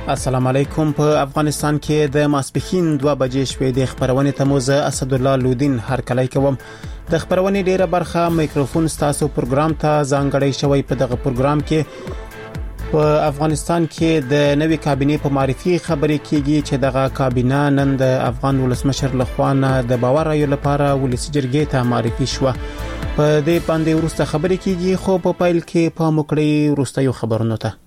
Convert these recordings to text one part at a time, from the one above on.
السلام علیکم. په افغانستان کې د ماسپښین 2 بجې شوې د خبرونې تموزه اسد الله لودین هرکلی کوم. د خبرونې ډیره برخه میکروفون ستاسو پروګرام ته ځانګړی شوی. په دغه پروګرام کې په افغانستان کې د نوې کابینې په معرفي خبرې کیږي چې دغه کابینه نن د افغان ولسمشر لخوا د باور رایو لپاره ولسی جرګې ته معرفي شوه. په دې باندې ورسته خبرې کیږي، خو په پایل کې په مکړې ورسته یو خبرونه ته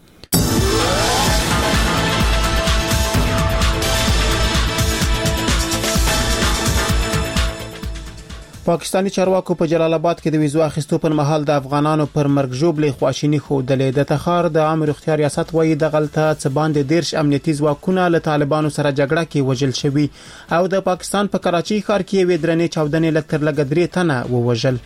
پاکستانی چارواکو په جلال آباد کې د ویزو اخیستو پر مهال د افغانانو پر مرګ ژوبلې خواشینی خوده د تخار د عام روغتیا ریاست وایي د غلطه څه باندې 10 امنیتي ځواکونه له طالبانو سره جګړه کې وژل شوي او د پاکستان په کراچۍ ښار کې وې درنې چاودنې لکتر لګدري تنه ووژل.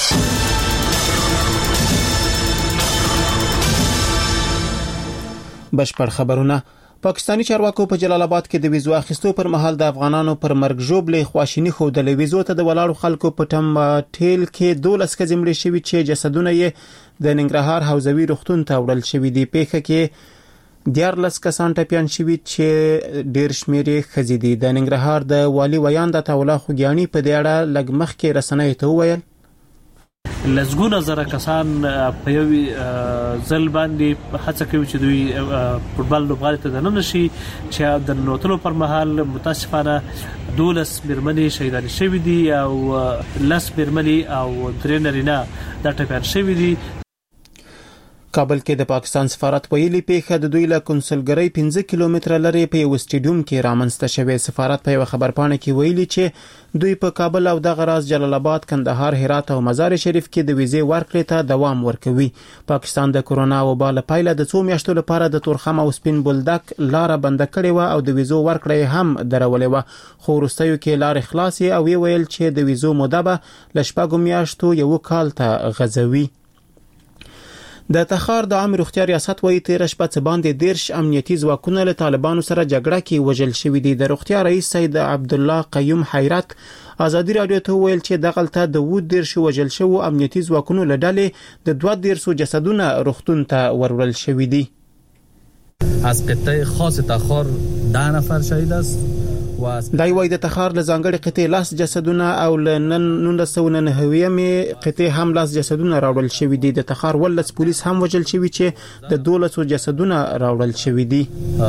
بشپړ خبرونه. پاکستانی چارواکو په جلال آباد کې د ویزو اخیستو پر مهال د افغانانو پر مرګ ژوبلې خواشینی خوده ویزو ته د ولاړو خلکو په ټم ټیل کې 12 کسې مړي شوي چې جسدونه یې د ننګرهار حوزوي روغتون ته وړل شوي دي. پیښه کې 14 کسان ټپيان شوي چې ډیر شمیر یې ښځې دي. د ننګرهار د والي ویاند عطاالله خوګیانی په دې اړه لږ مخکې رسنیو ته وویل لزګونه زره کسان په یو ځل باندې هڅه کوي چې دوی فوټبال لوبغالي ته دننه شي چې د نوتلو پر مهال متاسفانه 12 مرمنې شهیدان شوي دي او 10 مرمنې او 3 نارینه د ټپيان شوي دي. کابل کې د پاکستان سفارت ویلي پیښه د دوی له کنسولګرۍ 15 کیلومتره لري په یو سټیډیوم کې رامنځته شوې. سفارت په یو خبرپاڼه کې ویلي چې دوی په کابل او د غراز جلال آباد، کندهار، هرات او مزار شریف کې د ویزې ورکړې ته دوام ورکوي. پاکستان د کورونا وبا له پایله د 2 میاشتو لپاره د تورخم او سپین بولدک لار بند کړې و او د ویزو ورکړې هم درولې و، خو وروستیو کې لار خلاصي او ویل چې د ویزو موده به ل 4 میاشتو یو کال ته غځوي. د تخار د عام روغتیا ریاست وایي تیر شپه څه باندې 10 امنیتي ځواکونه له طالبانو سره جګړه کې وژل شوي دي. د روغتیا رئیس سید عبد الله قیوم حیرت ازادي رادیو ته ویل چې د غلطه د 10 وژل شوو امنیتي ځواکونو له ډلې د 12 جسدونه روغتون ته ورول شوي دي. از قطعه خاص تخار 10 نفر شهید است. دای وای د تخار له ځانګړي قطعه لاس جسدونه او ل 1990 قطعه هم لاس جسدونه راوړل شوی دي. د تخار ولس پولیس هم وژل شوی چې د 12 جسدونه راوړل شوی دي.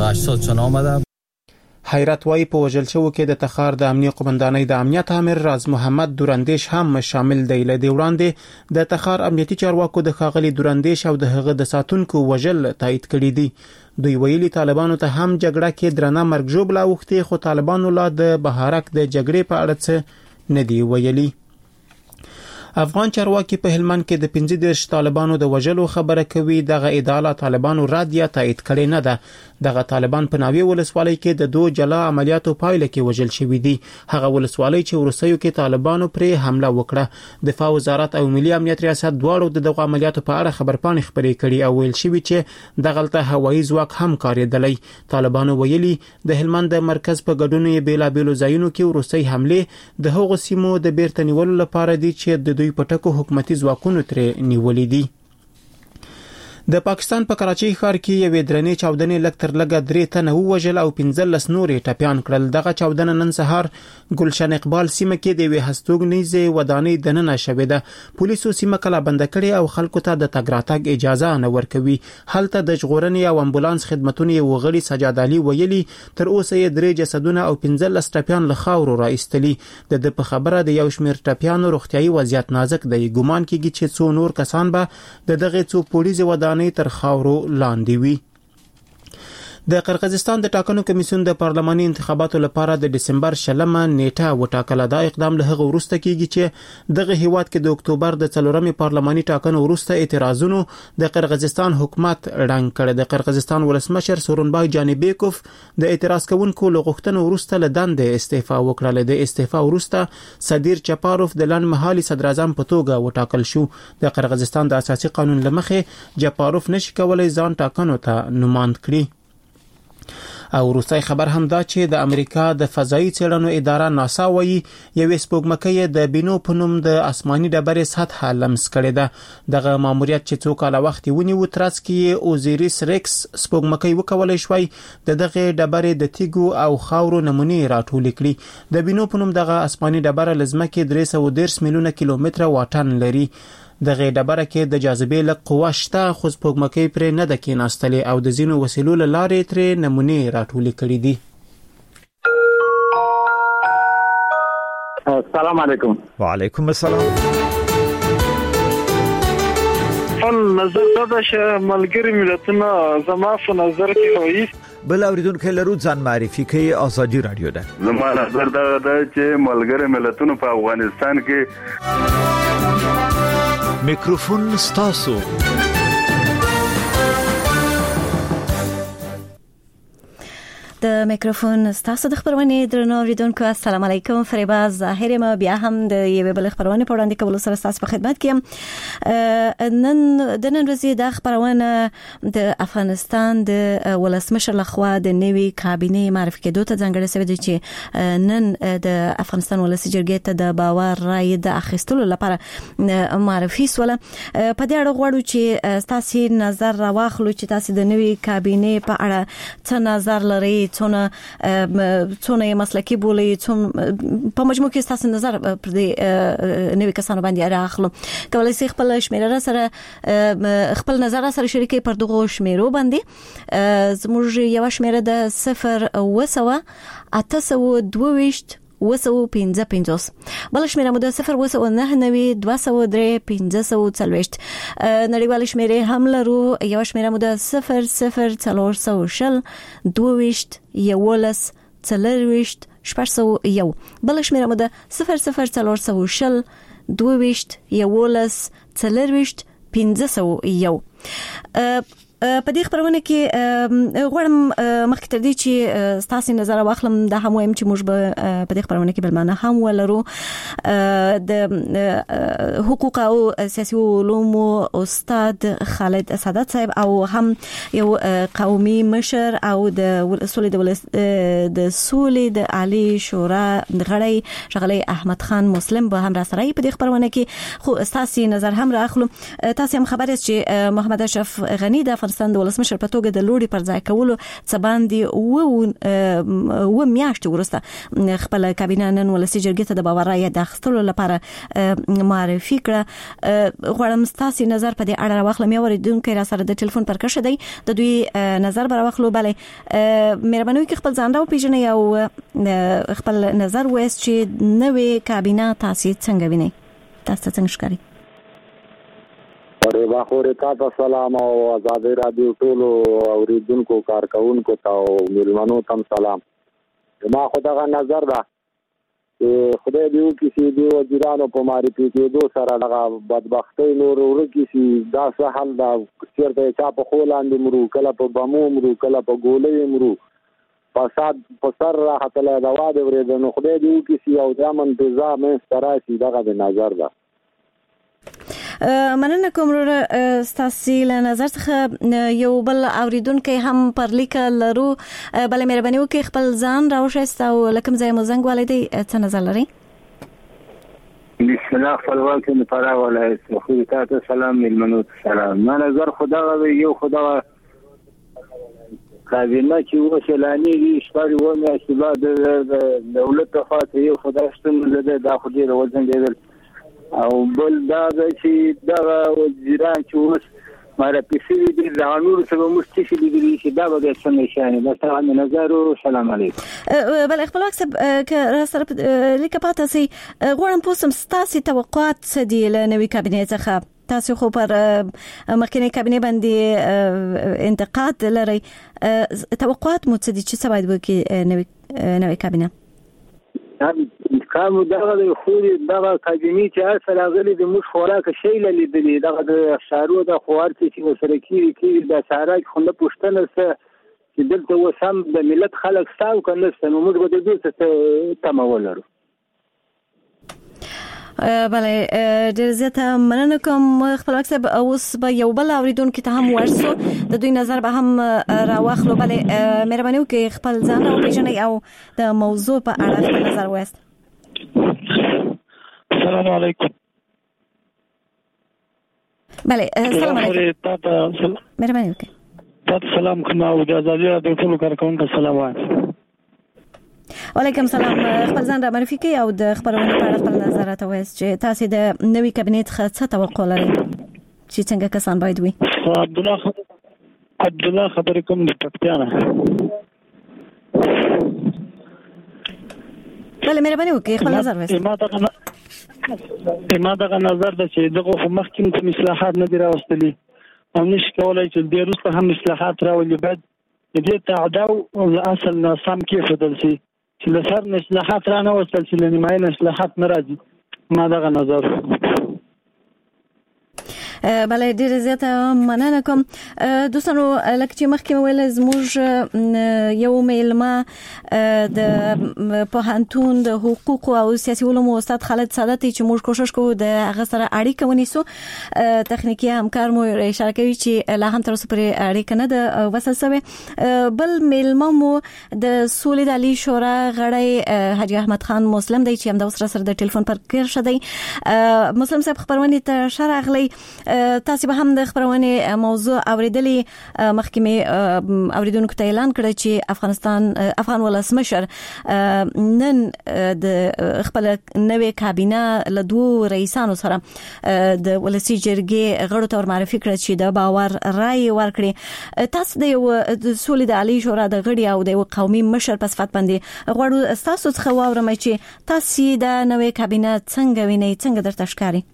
حیرت وای په وژل شوو کې د تخار د امنیه قومندانۍ د امنیت امر راز محمد دورندیش هم شامل دی. له دې وړاندې د تخار امنیتي چارواکو د خاغلی دورندیش او د هغه د ساتونکو وژل تایید کړی دي. دوی ویلي طالبانو ته هم جګړه کې درنه مرګ ژوبله وختي، خو طالبانو لا د بهارک د جګړې په اړه څه نه دی ویلي. افغان چارواکي په هلمند کې د 15 طالبانو د وژلو خبره کوي. دغه ادعا طالبانو رد یا تایید کړي نه ده. دغه طالبان په ناوی ولسوالۍ کې د 2 جلا عملیاتو پایله کې وژل شوي دي. هغه ولسوالۍ چې ورسېو کې طالبانو پرې حمله وکړه. دفاع وزارت او ملي امنیت ریاست دواړو دغه عملیاتو په اړه خبرپاڼې خبرې کړي او ویل شوی چې د غلطه هوایي ځواک هم کاریدلی. طالبانو ویلي د هلمند د مرکز په ګډون یې بیلابېلو ځایونو کې ورسې حمله د هغو سیمو د بیرته نیولو لپاره دي چې د دوی پټکو حکومتي ځواکونو ترې نیولې دي. د پاکستان په کراچۍ ښار کې یو درنې چاودنې لکتر لګه 3 تنه ووژل او 15 نورې ټپيان کړل. دغه چاودنه نن سهار ګلشن اقبال سیمه کې د وې هستوګنیزه ودانۍ دننه شوې ده. پولیسو سیمه کلا بند کړې او خلکو ته د تګ راتګ اجازه نه ورکوي. هلته د ژغورنې او امبولانس خدماتونه وغړي سجاد علي ویلي تر اوسه یې 3 جسدونه او 15 ټپيان له خاورو راایستلي. د په خبره د یو شمیر ټپيانو روغتيایي وضعیت نازک دی. ګومان کیږي چې 100 نور کسان به دغه څو پولیسو ودانۍ تر خاورو لاندې وي. د قرقیزستان د ټاکنو کمیسیون د پارلماني انتخاباتو لپاره د دسمبر 20 نیټه وټاکله. دا اقدام له هغه وروسته کیږي چې دغه هیواد کې د اکتوبر د 4مې پارلماني ټاکنو وروسته اعتراضونو د قرقیزستان حکومت ړنګ کړ. د قرقیزستان ولسمشر سورونبای جانبیکوف د اعتراض کوونکو لغښتنو وروسته له دندې استعفا وکړه. د استعفا وروسته صدیر چپاروف د لنډمهالي صدر اعظم په توګه وټاکل شو. د قرقیزستان د اساسي قانون لمخې چپاروف نشي کولای ځان ټاکنو ته نوماند کړي. او وروستي خبر هم دا چې د امریکا د فضایي څېړنو اداره ناسا وایي یوې سپوږمکۍ د بینو په نوم د آسماني ډبرې سطحه لمس کړې ده. دغه ماموریت چې څو کاله وخت ونیو ترڅ کې اوزیریس ریکس سپوږمکۍ وکولای شوی دغه ډبرې د تیګو او خاورو نمونې راټولې کړي. د بینو په نوم دغه آسماني ډبره لزمکه 310 میلیونه کیلومتر واټن لري. دغه ډبره کې د جاذبې له قوه شته خو سپوږمکۍ پرې نه ده کېناستلې او د ځینو وسیلو له لارې ترې نمونې راټولې کړي دي. السلام علیکم. وعلیکم السلام. نظر دا چې ملګری ملتونه زما په نظر کې وایي بل اوریدونکو لرو ځان معرفي کوي. ازادي رادیو ده. زما نظر دا چې ملګری ملتونه په افغانستان کې میکروفون ستاسو. د میکروفون ستاسو د خبرونه درنو اوریدونکو السلام علیکم. فریبا ظاهر ما بیا هم د یوې بل خبرونه په وړاندې کولو سره تاسو په خدمت کې یم. نن ورځې د خبرونه د افغانستان د ولسمشر لخوا د نوي کابینه معرفي کېدو ته ځانګړې شوې ده چې نن د افغانستان ولسي جرګې ته د باور رائے د اخیستلو لپاره معرفي سوله. په دې اړه غواړو چې تاسو نظر راواخلو چې تاسو د نوي کابینه په اړه څه نظر لرئ، څونه مسلکی بولی، په مجموع کې تاسو نظر پر دې نوې کسانو باندې راخلو. کولای شئ خپل شمیره سره خپل نظر سره شریکي پر دغه شمیرو باندې. زموږ یو شمیره د 0 255 بل شمیره مو د 0 نړیوال شمیره هم لرو. یو شمیره مو د 0 بل شمیره مو د 0 په دې خبرونه کې غواړم مخکې تر دې چې تاسو نظر واخلم دا هم وایم چې موږ په دې خبرونه کې بل معنا هم ولرو. د حقوق او سیاسي علوم استاد خالد سادات صاحب او هم یو قومي مشر او د سولې د عالی شورا غړی شغلی احمد خان مسلم به هم را سره په دې خبرونه کې خو تاسو نظر هم راخلو. تاسو هم خبر است چې محمد اشرف غنی د افغانستان د ولسمشر په توګه د لوړي پر ځای کولو څه باندې و میاشتې وروسته خپل کابینه نن ولسي جرګې ته د باور رائے د اخیستلو لپاره معرفي کړه. غواړم تاسو نظر په دې اړه واخلم. یو اوریدونکو را سره د ټلیفون پر کښه دی د دوی نظر بر واخلو. bale مهرباني وکړئ خپل ځان راو پیژنئ او خپل نظر وایي چې نوې کابینه تاسو څنګه وینئ، تاسو څنګه ښکاري؟ اورې واخورې تاسو سلام او آزاد رادیو ټولو اوریدونکو کارکونکو ته او ملمنو تم سلام. ما خدای نظر دا چې خدای دې وکړي چې وزیرانو په معرفي کېدو سره دغه بدبختۍ نور ورکړي چې دا څه حل دا چېرته چا په خو لاندې مرو، کله په بمو مرو، کله په ګولۍ مرو، فساد په سر راختلی دوا دې ورېده. نو خدای دې وکړي چې یو د امن فضا منځته راشي. دغه د نظر ده. مننه کوم ستاسو له نظر څخه. یو بل اوریدونکو هم پر لیک لرو. بل مهرباني وکړئ خپل ځان راوښیاست او لکم ځای مو زنګ والدی څه نظر لرئ؟ بسم الله خپلواک نه پاره ولایت خو تاسو سلام ملمنو سلام. ما نظر خدا یو خدا کابینه چې وشلانی دي شپږ و میاشتې بعد د دولت خاطر یو خدا ستون زده دا خو ډیر وزن دیدل او بل دا چې دا وزیران چې اوس معرفي شوي دي د نور څه مستشفي دي چې دا به څنګه شانه. بس طبعا نظر سلام علیکم. بل خپل وخت ک سره لیک پاتې سي غواړم پوسم ستاسو توقعات څه دي له نوې کابینه څخه؟ تاسو خو پر مخکنی کابینه باندې انتقاد لري. توقعات مو څه دي چې څه باید وکړي نوې کابینه؟ کوم دغه خو دغه کابینه چې اصل غلي د مش خوراک شی لیدلې دغه د شارو د خوارت چې وسره کیږي د ساراج خو نه پښتنه چې دلته وسم د ملت خلک ستاو کنه نو موږ به د دې څه تمول لرو. بله ډېر زیاته مننه کوم خپلواک صاحب. اوس به یو بل اوریدونکو ته هم ورسو د دوی نظر به هم راواخلو. بله مهرباني وکړئ خپل ځان راوپېژنئ او د موضوع په اړه خپل نظر ووایاست. السلام علیکم. بله السلام علیکم. مهرباني وکړئ. تاسو سلام کوم او د ازادي راډیو ټول کارکونکو سلام وایم. وعلیکم سلام. خپل ځان را معرفي کړئ او د خبرونو په اړه خپل نظر راووایاست چې تاسو د نوي کابینټ څخه څه توقع لرئ چې څنګه کسان باید وي. عبدالله خبرې کوم د پکتیا نه. بله مهرباني وکړئ خپل نظر ووایاست. ما دغه نظر ده چې دغه مخکې کوم اصلاحات نه دي راوستلي او نشي کولای چې د وروسته هم اصلاحات راولي. باید د دې تعداو اصل نه سم کېښودل شي چې له سر نه اصلاحات را نه وستل شي، له نیمایي نه اصلاحات نه راځي. ما دغه نظر. بله ډېر زیاته مننه کوم. دوستانو لکه چې مخکې ویل زموږ یو میلمه د پوهنتون د حقوق او سیاسي علومو استاد خالد ساداتي چې موږ کوشش کوو د هغه سره اړیکه ونیسو. تخنیکی همکار مو اشاره کوي چې لا هم تر اوسه پورې اړیکه نه ده وصل شوې. بل میلمه مو د سولې د عالي شورا غړی حاجي احمد خان مسلم دی چې همدا اوس سره د ټلیفون پر کېر شدی. مسلم صاحب خبرونه ته شراغلی. تاسو به هم د خبرونه موضوع اوریدلی. مخکې اوریدونکو ته اعلان کړ چې افغان ولسمشر نن د خپل نوې کابینه له دوه رئیسانو سره د ولسی جرګې غړو ته معرفي کړ چې د باور رائے ورکړي. تاسو د سولې د عالی شورا د غړي او د قومي مشر په صفت باندې غواړو تاسو څخه واورم چې تاسو د نوې کابینه څنګه وینئ، څنګه درته ښکاري؟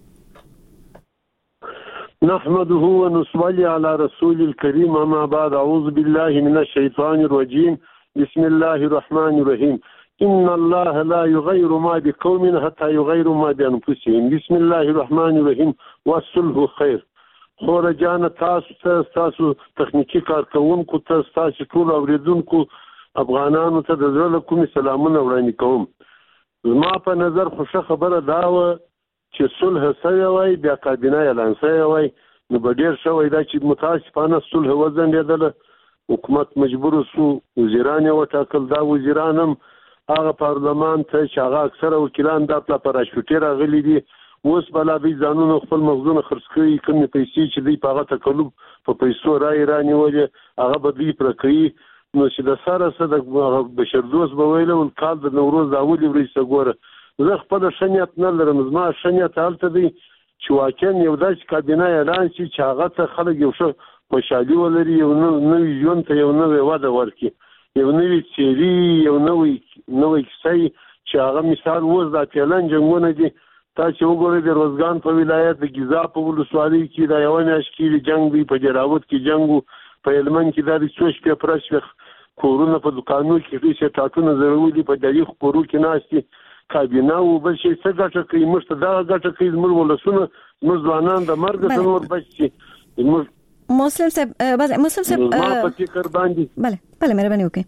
نحمده ونصلي على رسول الكريم اما بعد اعوذ بالله من الشيطان الرجيم بسم الله الرحمن الرحيم ان الله لا يغير ما بقوم حتى يغيروا ما بانفسهم بسم الله الرحمن الرحيم والصلح خير. خور جان تاسو تخنیکی کارکونکو تاسو ټول اوریدونکو افغانانو ته د زړه کوم سلامونه وړاندې کوم. زما په نظر خوشا خبره دا و چې صلح سوی وای بیا کابینه اعلان سوی وای نو به ډېر شوی دا چې متاسفانه صلح وځنډېدله، حکومت مجبور شو، وزیران یې وټاکل. دا وزیران هم هغه پارلمان ته چې هغه اکثره وکیلان دا پراشوټي راغلي دي، اوس بلا دوی ځانونه خپل مغزونه خرڅ کړي، کومې پیسې چې دوی په هغه تکلف په پیسو رانیولې هغه به دوی پوره کوي. نو چې د سره څه د بشردوست به ویله کال د نوروز د اولې ورځې ګوره زه خپل ښه نیت نه لرم. زما ښه نیت هلته دی چې واقعا یو داسې کابینه اعلان شي چې هغه ته خلک یو ښه خوشحالي ولري، یو نوي ژوند ته یو نوې وده ورکړي، یو نوې څیرې، یو نوې کیسه چې هغه مثال اوس دا پیلن جنګونه دي. تاسو وګورئ د روزګان په ولایت د ګیزا په ولسوالۍ کې دا یو میاشت کې جنګ دی، په جراوت کې جنګ، په هلمند کې دا د څو شپې پرش کورونه په دکانو کې هیڅ ټاټونه ضروري په دغه خبرو کې ناشتي کابینه او بل شي څه ګټه کوي. موږ ته دا ګټه کوي زموږ ولسونه، زموږ ځوانان د مرګ څخه نور بچي. مسلم صاحب ما په فکر باندې بله مهرباني وکړئ.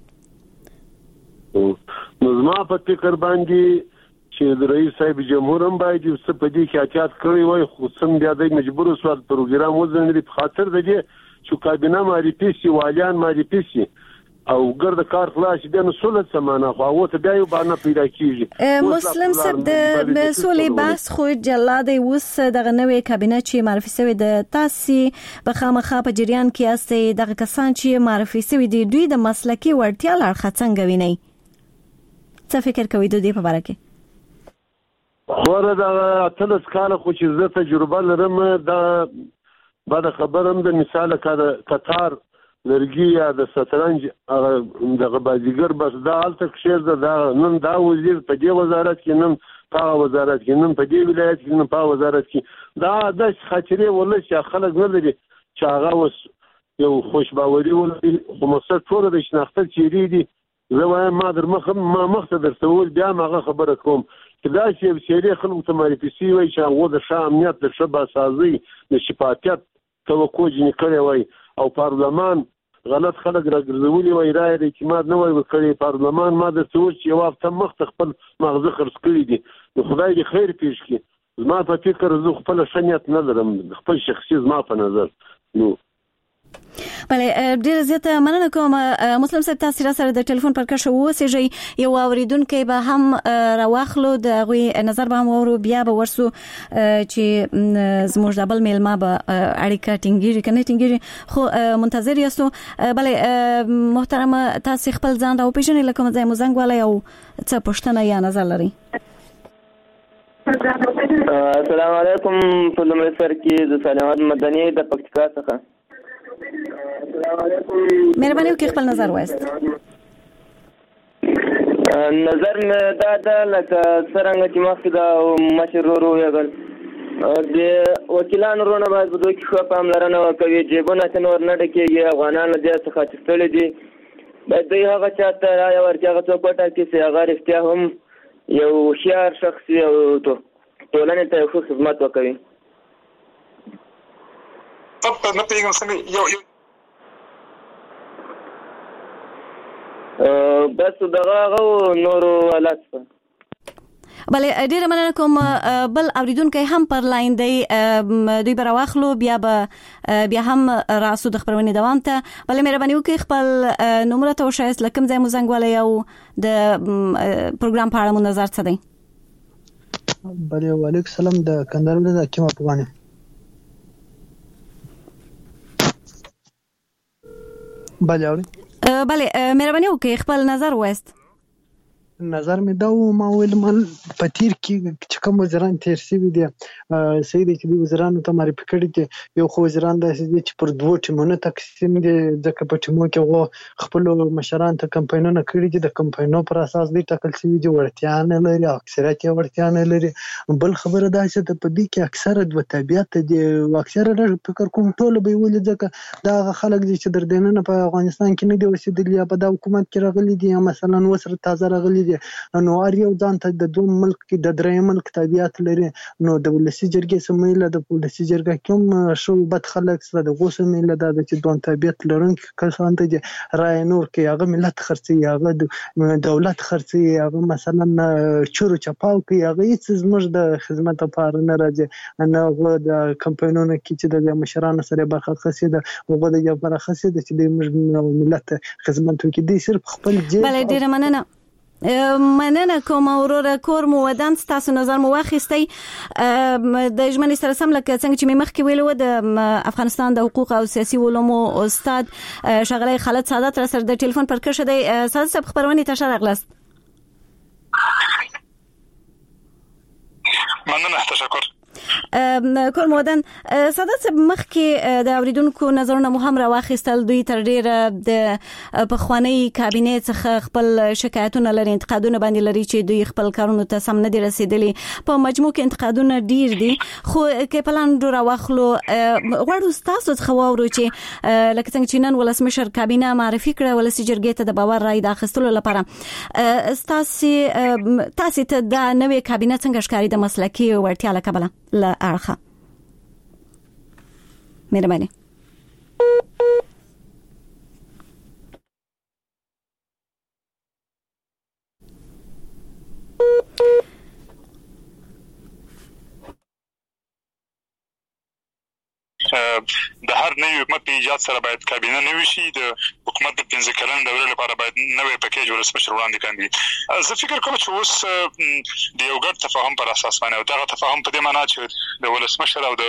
نو زما په فکر باندې چې د رئیس صاحب جمهور هم باید څه په دې کې احتیاط کړی وای، خو څنګه بیا د مجبور سوال پروګرام وځنډي په خاطر د دې چې کابینه معرفي شي، والیان معرفي شي او ګرد کار خلاص دي نو سولت سمانه خو او ته بیا یو باندې پیدا کیږي. مسلم صاحب د سولې بحث خو جلاده اوس دغه نوې کابینه چې معرفي شوی د تاسو په خامخا په جریان کې است دغه کسان چې معرفي شوی دي دوی د مسلکي وړتیا لړ څنګه ویني؟ څه فکر کوي د دې په اړه کې؟ خوره دا اتلس کاله خو چې زه تجربه لرم دا بعد خبرم د مثال قطار لرګي یا د شطرنج دغه بازیګر بس دا هلته کښېر دا نن دا وزیر په دې وزارت کې، نن په وزارت کې، نن په دې ولایت کې، نن په وزارت کې. دا د خاطرې ولې چې خلک نه لري چې هغه اوس یو خوشباوري ولري، خو مقصد ټول د شناخته چیرې دي. زه وایم ما مخته درته وویل بیا هم هغه خبره کوم چې داسې یو چیرې خلکو ته معرفي شوي وای چې هغو د ښه امنیت، د ښه باسازۍ، د شفافیت توقع ځینې کړی وای او پارلمان غلط خلک راګرځولي وای، رایې د اعتماد نه وای ورکړی. پارلمان ما درته وویل چې یو هفته مخته خپل مغزه خرڅ کړي دي. نو خدای دې خیر پېښ کړي زما په فکر زه خپل شنیت نه لرم، خپل شخصي زما په نظر. نو بله ډیر زیاته مننه کوم مسلم صاحب، تاسو را سره د ټلیفون پر کښه اوسېږئ، یو اوریدونکو به هم راواخلو د غوي نظر به هم ورو بیا به ورسو چې زموږ د بل میلمه به اړیکه ټینګیږي کنه ټینګیږي، خو منتظر یاستو. بله محترمه، تاسو خپل ځان راو پیژنئ لکه مزه مزنګ والا یو څه پوښتنه یا نظر لري؟ السلام علیکم. په لومړي سر کې د سلامت مدني د پکتیکا څخه مهرباني وکړئ خپل نظر وایست. نظر مې دا ده لکه څرنګه چې مخکې د مشر ورو ویل د وکیلانو ورونه باید په دوی کې ښه پاملرنه وکوي، جیبونه چې نور نه ډکېږي، افغانان له دې څخه تښتلي دي، باید دوی هغه چا ته رایه ورکړي هغه څوک وټاکي چې هغه رښتیا هم یو هوښیار شخص وي او ټولنې ته یو ښه خدمت وکوي. نه پوهېږم څنګه یو بس دغه نورو حالات. بله ډیره مننه کوم. بل اوریدونکو هم پر لاین دی، دوی به راواخلو بیا هم راسو د خبرونې دوام ته. بله مهرباني وکړئ خپل نمبر ته وښایاست، له کوم ځای مو زنګ وهلی او د پروګرام په اړه مو نظر څه دی؟ بله وعلیکم السلام، د کندهار ولایت حکیم افغان یم. بله اورئ؟ بله مهرباني وکړئ خپل نظر وایست. نظر مې دا و، ما ویل من په تیر کې چې کوم وزیران تیر شوي دي صحیح دی چې دوی وزیرانو ته معرفي کړي دي. یو خو وزیران داسې دي چې پر دوو ټیمونو تقسیم دي، ځکه په ټیمو کې هغو خپلو مشرانو ته کمپاینونه کړي دي، د کمپاینو پر اساس دوی ټاکل شوي دي، وړتیا نه لري او اکثریت یې وړتیا نه لري. بل خبره دا چې په دې کې اکثره دوه طبیعت دي، اکثره فکر کوم ټول به یې ولې، ځکه دا هغه خلک دي چې در دننه په افغانستان کې نه دي اوسېدلي یا په دا حکومت کې راغلي دي یا مثلا وسره تازه راغلي دي، نو هر یو ځان ته د دوم ملک کې د درېیم ملک طبیعت لري. نو د ولسي جرګې سمیله د ولسي جرګه کوم شو بد خلک سره د غوسه میله دا چې دوم طبیعت لرونکي کسان ته رای نور کې هغه ملت خرڅي، هغه دولت خرڅي، هغه مثلا چورو چپاو کې هغه هیڅ زموږ د خدمت لپاره نه راځي، نه هغه د کمپاینونو کې چې د مشرانو سره برخه خاصه ده هغه د یو برخه خاصه ده چې د ملت خدمت وکړي، دي صرف خپل جیب. بله ډیره مننه کوم. وروره کور مو ودان، تاسو نظر مو واخیستی. د ژمنې سره سم لکه څنګه چې مې مخکې ویلي وو، د افغانستان د حقوق او سیاسي علومو استاد ښاغلی خالد سعادت را سره د ټلیفون پر کښه دی. سعادت صاحب خبرونې ته ښه راغلاست. مننه، تشکر. کور مودن سعادت صاحب مخکې د اوریدونکو نظرونه مو هم راواخیستل، دوی تر ډیره د پخوانی کابینې څخه خپل شکایتونه لري، انتقادونه باندې لري چې دوی خپل کارونو ته سم نه دي رسیدلي. په مجموع کې انتقادونه ډیر دي، خو کې پلان راواخلو غواړو تاسو څخه واورو چې لکه څنګه چې نن ولسمشر کابینه معرفي کړه ولسي جرګې ته د باور رای د اخیستلو لپاره، تاسو ته دا نوې کابینه څنګه ښکاري د مسلکي وړتیا له کبله لا اړخه؟ مهرباني. د هر نوي حکومت په ایجاد سره باید کابینه نوي شي، د حکومت د 15 کلن دورې لپاره باید نوې پیکیج ولسمشر وړاندې کړي. زه فکر کوم چې اوس د یو ګډ تفاهم پر اساس باندې، او دغه تفاهم په دې معنی چې د ولسمشر او د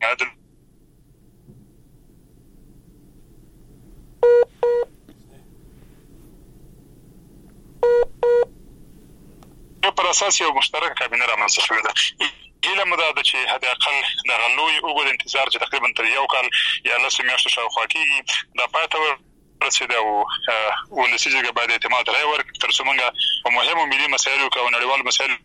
پر اساس یو مشترک کابینه رامنځته شوې ده. هیله مو دا ده چې حد اقل دغه لوی اوږد انتظار چې تقریبا تر یو کال یا 9 میاشتو شاوخوا کېږي دا پای ته ورسېده، او ولسي جرګه باید اعتماد رای ورکړي تر څو موږ په مهمو ملي مسایلو کې او نړیوالو مسایلو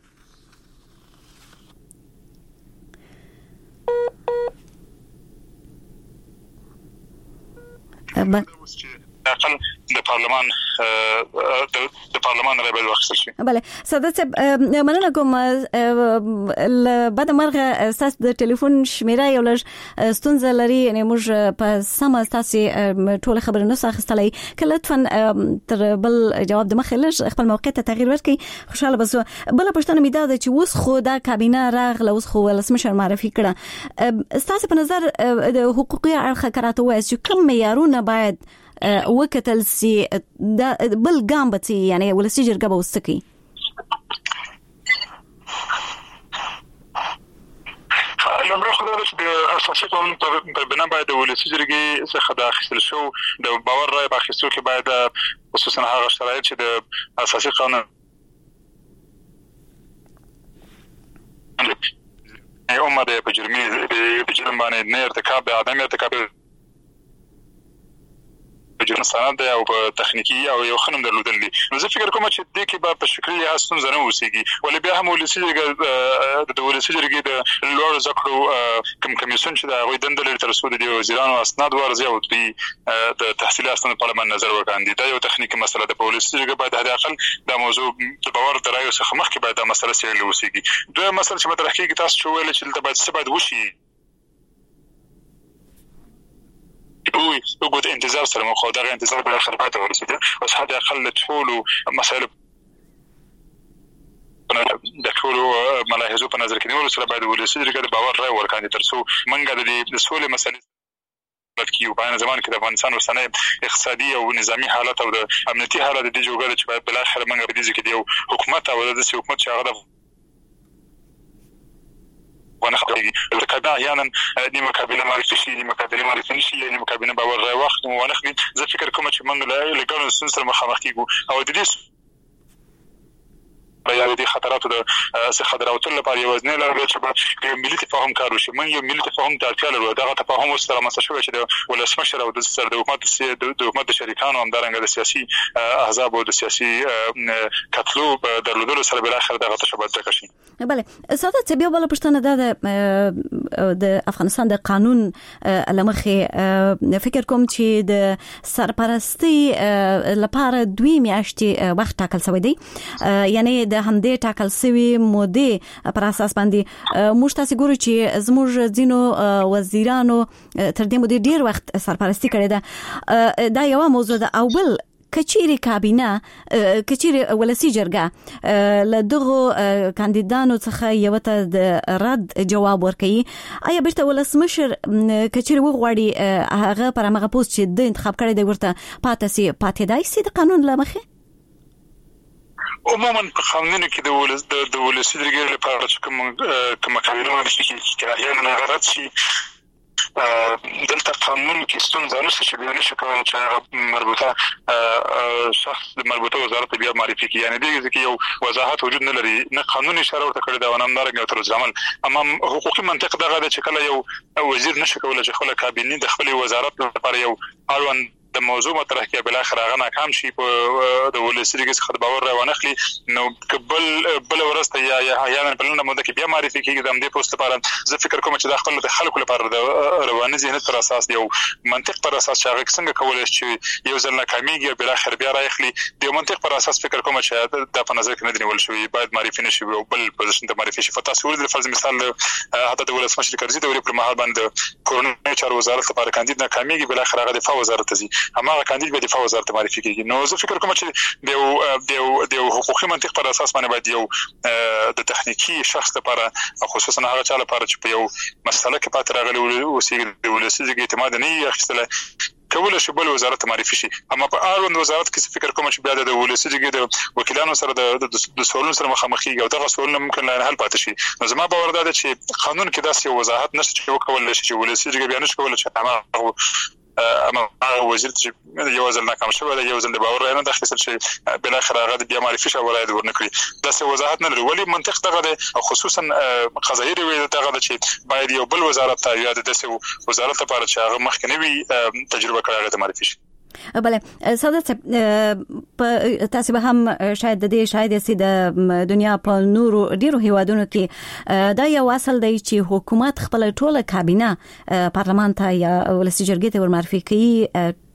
اقل د پارلمان د پارلمان رای باید واخیستل شي. بله سادات صاحب مننه کوم. بعد مرغه اساس د ټلیفون شمیره یو لږ ستونزه لري، یعنی موږ په سمه تاسو ټول خبر نه اخیستلای. کله لطفا تر بل جواب د مخه لږ خپل موقع ته تغییر ورکړئ، خوشاله بسو. بل پښتنه مې دا چې اوس خو دا کابینه راغله، اوس خو ولسمشر معرفي کړه. تاسو په نظر د حقوقي اړخ کراته وایي چې کوم معیارونه باید وکتل سي بل ګام به یعنی ولسی جرګه به وستکی؟ لمړی خو دا چې د اساسي قانون په بنا باید د ولسي جرګې څخه د اخیستل شو د باور رای په اخیستلو کې باید خصوصا هغه شرایط چې د اساسي قانون عمر په جرم باندې نه ارتکاب د عدم ارتکاب جرم سند او په تخنیکی او یو خنم درلودل دي. نو زه فکر کوم چې د کې به په شکل یا ستونزه نه وسیږي، ولې بیا هم ولسی جرګه د ولسی جرګې د لوړ ذکرو کوم کمیسیون چې د غوي دندل تر څو د وزیرانو اسناد ورزي او د تحصیلي اسناد پارلمان نظر وکاندي. دا یو تخنیکی مسله ده. په ولسی جرګه باید د اقل د موضوع د باور درایو څخه مخکې باید د مسله سره وسیږي. دوه مسله چې مطرح کیږي تاسو چې ویل چې د باید څه باید وشي وګورئ انتظار سره مخ او دغه انتظار به اخر پاتې ورسېده. اوس حد اقل ټول مسایل د ټول ملاحظو په نظر کې نیول سره باید ولسی جرګه د باور رای ورکاندي تر څو منګه د سولې مسلې کیو په ځمان کې د افغانستان اوسنۍ اقتصادي او نظامی حالت او د امنیتي حالت د دې جوړه چې باید بل اخر منګه په دې کې د حکومت او د حکومت چې هغه ونخبري الكابينة احيانا نیمه کابینه معرفي شي، نیمه کابینه معرفي نشي، نیمه کابینه باور رای وخت ونخلي. زه فکر کوم چې موږ له لګونو سره مخامخ کیږو او د دې یا د خطراتو د څخه دراوتل لپاره یو ځنه لري چې په ملي تفاهم کار وشي. موږ یو ملي تفاهم ته اړتیا لرو. دغه تفاهم سره مسله شوی چې د ولسمشر او د سر د حکومت شریکانو هم درنګ د سیاسي احزاب او د سیاسي کتلو درلودلو سره بل اخر دغه تشابهات شي. بله ساده بیا بل پښتنه د افغانستان د قانون لمخه فکر کوم چې د سرپرستی لپاره 2 میاشتې وخت ټاکل شوی دی، یعنی د همدې ټاکل شوی مودې پر اساس باندې موږ تاسو ګورو چې زموږ ځینو وزیرانو تر دې مودې ډیر وخت سرپرستی کړې ده. دا یو موضوع ده. او بل کچيري کابینه کچيري ولسی جرګه له دغه کاندیدانو څخه یو ته د رد جواب ورکړي، آیا بیرته ولسمشر کچيري وغواړي هغه پر هغه پوسټ چې د انتخاب کړی دی ورته پاتې دی سي د قانون لمخه؟ عموما په قانون کې د ولسی جرګې لپاره کوم کابینه چې احیانا غلط شي دلته قانون کې ستونزه نشته چې بیا نشي کولای چې مربوطه شخص د مربوطه وزارت بیا معرفي کړي. یعنی دغه کې یو وضاحت وجود نه لري، نه قانوني اشاره ورته کړی دا ونه مرګ تر ځمن. اما حقوقي منطق دغه چې کله یو وزیر نشي کولای چې خپل کابینه د خپل وزارت لپاره یو اړوند د موضوع مطرح کې بل اخر هغه ناکام شي په د ولسی جرګې څخه باور روانه خلی نو بل ورسته یا احیانا بلنه مده کې بیا معرفي کیږي د دې پوسټ لپاره. زه فکر کوم چې د خپل خلکو لپاره د رواني ذهنیت پر اساس یو منطق پر اساس چې هغه څنګه کولای شي یو ځل ناکاميږي بل اخر بیا راخلی د منطق پر اساس فکر کوم چې د په نظر کې نه دی ول شوی باید معرفي نشي او بل پوزیشن ته معرفي شي. فتاسو د فرض مثال حتی د ولسمشر کرزي د پر مهال باندې کورونی چارو وزارت لپاره کاندید ناکاميږي بل اخر هغه دفاع وزارت ته ځي اما کاندید به دفاع وزارت معرفي کیږي. نو زه فکر کوم چې د حقوقي منطق پر اساس باندې باید یو د تخنیکی شخص لپاره خصوصا هغه چا لپاره چې په یو مسله کې پاتې راغلی او سیګ د ولسی جرګې اعتماد نه اخیستله کول شي بل وزارت معرفي شي. اما په اړوند وزارت کې فکر کوم چې بیا د ولسی جرګې د وکیلانو سره د سوالونو سره مخامخ کیږي او دغه سوالونه ممکن نه حل پاتې شي. نو زما باور ده چې قانون کې داسې وضاحت نشته چې وکول شي چې ولسی جرګې بیا نشي کولای چې اما وزیر چې یو ځل ناکام شو دا یو ځل د باور نه داخل شي بل اخر هغه بیا معرفي شو ولایت ورنکړي. دا څه وضاحت نه لري ولی منطق دغه ده خصوصا قضایي وی دغه ده چې باید یو بل وزارت ته یا د وزارت لپاره چې هغه مخکنی وي تجربه کړی د معرفي شي. بله ساده تاسو به هم شاید د دې شاید سي د دنیا په نورو ډیرو هیوادونو کې دا یو اصل دی چې حکومت خپل ټوله کابینه پارلمان ته یا ولسی جرګې ته ورمعرفي کوي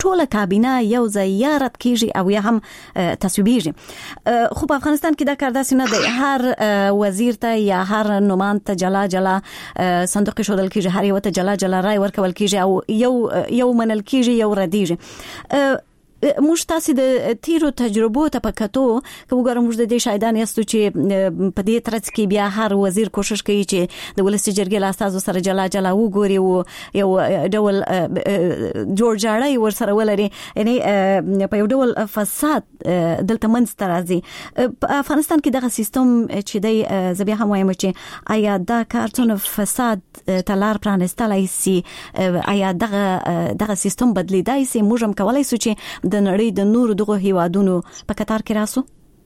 ټوله کابینه یو ځای یا رد کیږي او یا هم تصویبیږي. خو په افغانستان کې دا کار داسې نه دی. هر وزیر ته یا هر نومان ته جلا جلا صندوق شودل کیږي، هر یو ته جلا جلا رای ورکول کیږي او یو منل کیږي یو ردیږي. موږ تاسو د تیرو تجربو ته پکاتو کوګر موږ د دې شاهدان یاستو چې په دې ترڅ کې بیا هر وزیر کوشش کوي چې د ولسی جرګې له اساسو سره جلا جلا وګوري او یو ډول جوړ جاړی ور سره ولري، یعنی په یو ډول فساد دلته منځ ته راځي. په افغانستان کې دغه سیستم چې دی زبیا هم وایم چې آیا دا کارتون فساد تلار پرانستلای سي، آیا دغه سیستم بدلیدای سي، موږ هم کولای سو چې د نړۍ د نورو دغه هیوادونو په قطار کې راسو؟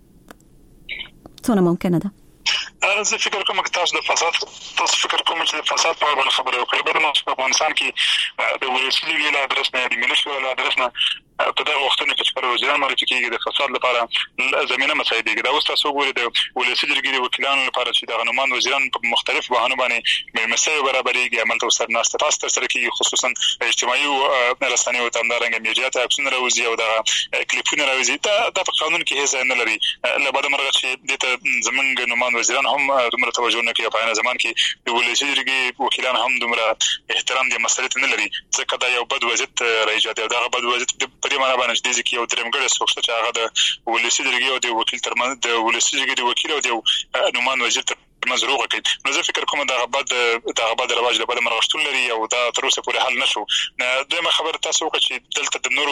څونه ممکنه ده؟ زه فکر کوم چې تاسو فکر کوم چې د فساد په اړه خبرې وکړئ. په افغانستان کې د ولسی لیګ له ادرس نه، د ملي شورا له ادرس نه په دغه وختونو کې چې پر وزیران معرفي کېږي د فساد لپاره زمينه مساعدېږي. دا اوس تاسو ګورئ د ولسی جرګې د وکیلانو لپاره چې د نومان وزیران په مختلف بهانو باندې مېلمستیاو برابرېږي، عمل ته سره ناسته پاسته سره کېږي، خصوصا اجتماعي رسنیو ته همدارنګه میډیا ته عکسونه راوځي او دغه کلیپونه راوځي. دا په قانون کې هیڅ نه لري. له بده مرغه چې دته زمونږ نومان وزیران هم دومره توجه نه کوي. په عین زمان کې د ولسی جرګې وکیلان هم دومره احترام دې مسلې ته نه لري، ځکه دا یو بد وضعیت راځي. دا بد وضعیت په دې معنی باندې چې یو درمګړی سوچته چې هغه د ولسی جرګې او د وکیل ترمنځ د ولسی جرګې د وکیل او د نومان وزیر مزروغه کوي. نو زه فکر کوم دا غبد رواج د بل مرغشتون لري او دا تر اوسه پورې حل نشو. دویمه خبره تاسو وکړه چې دلته د نورو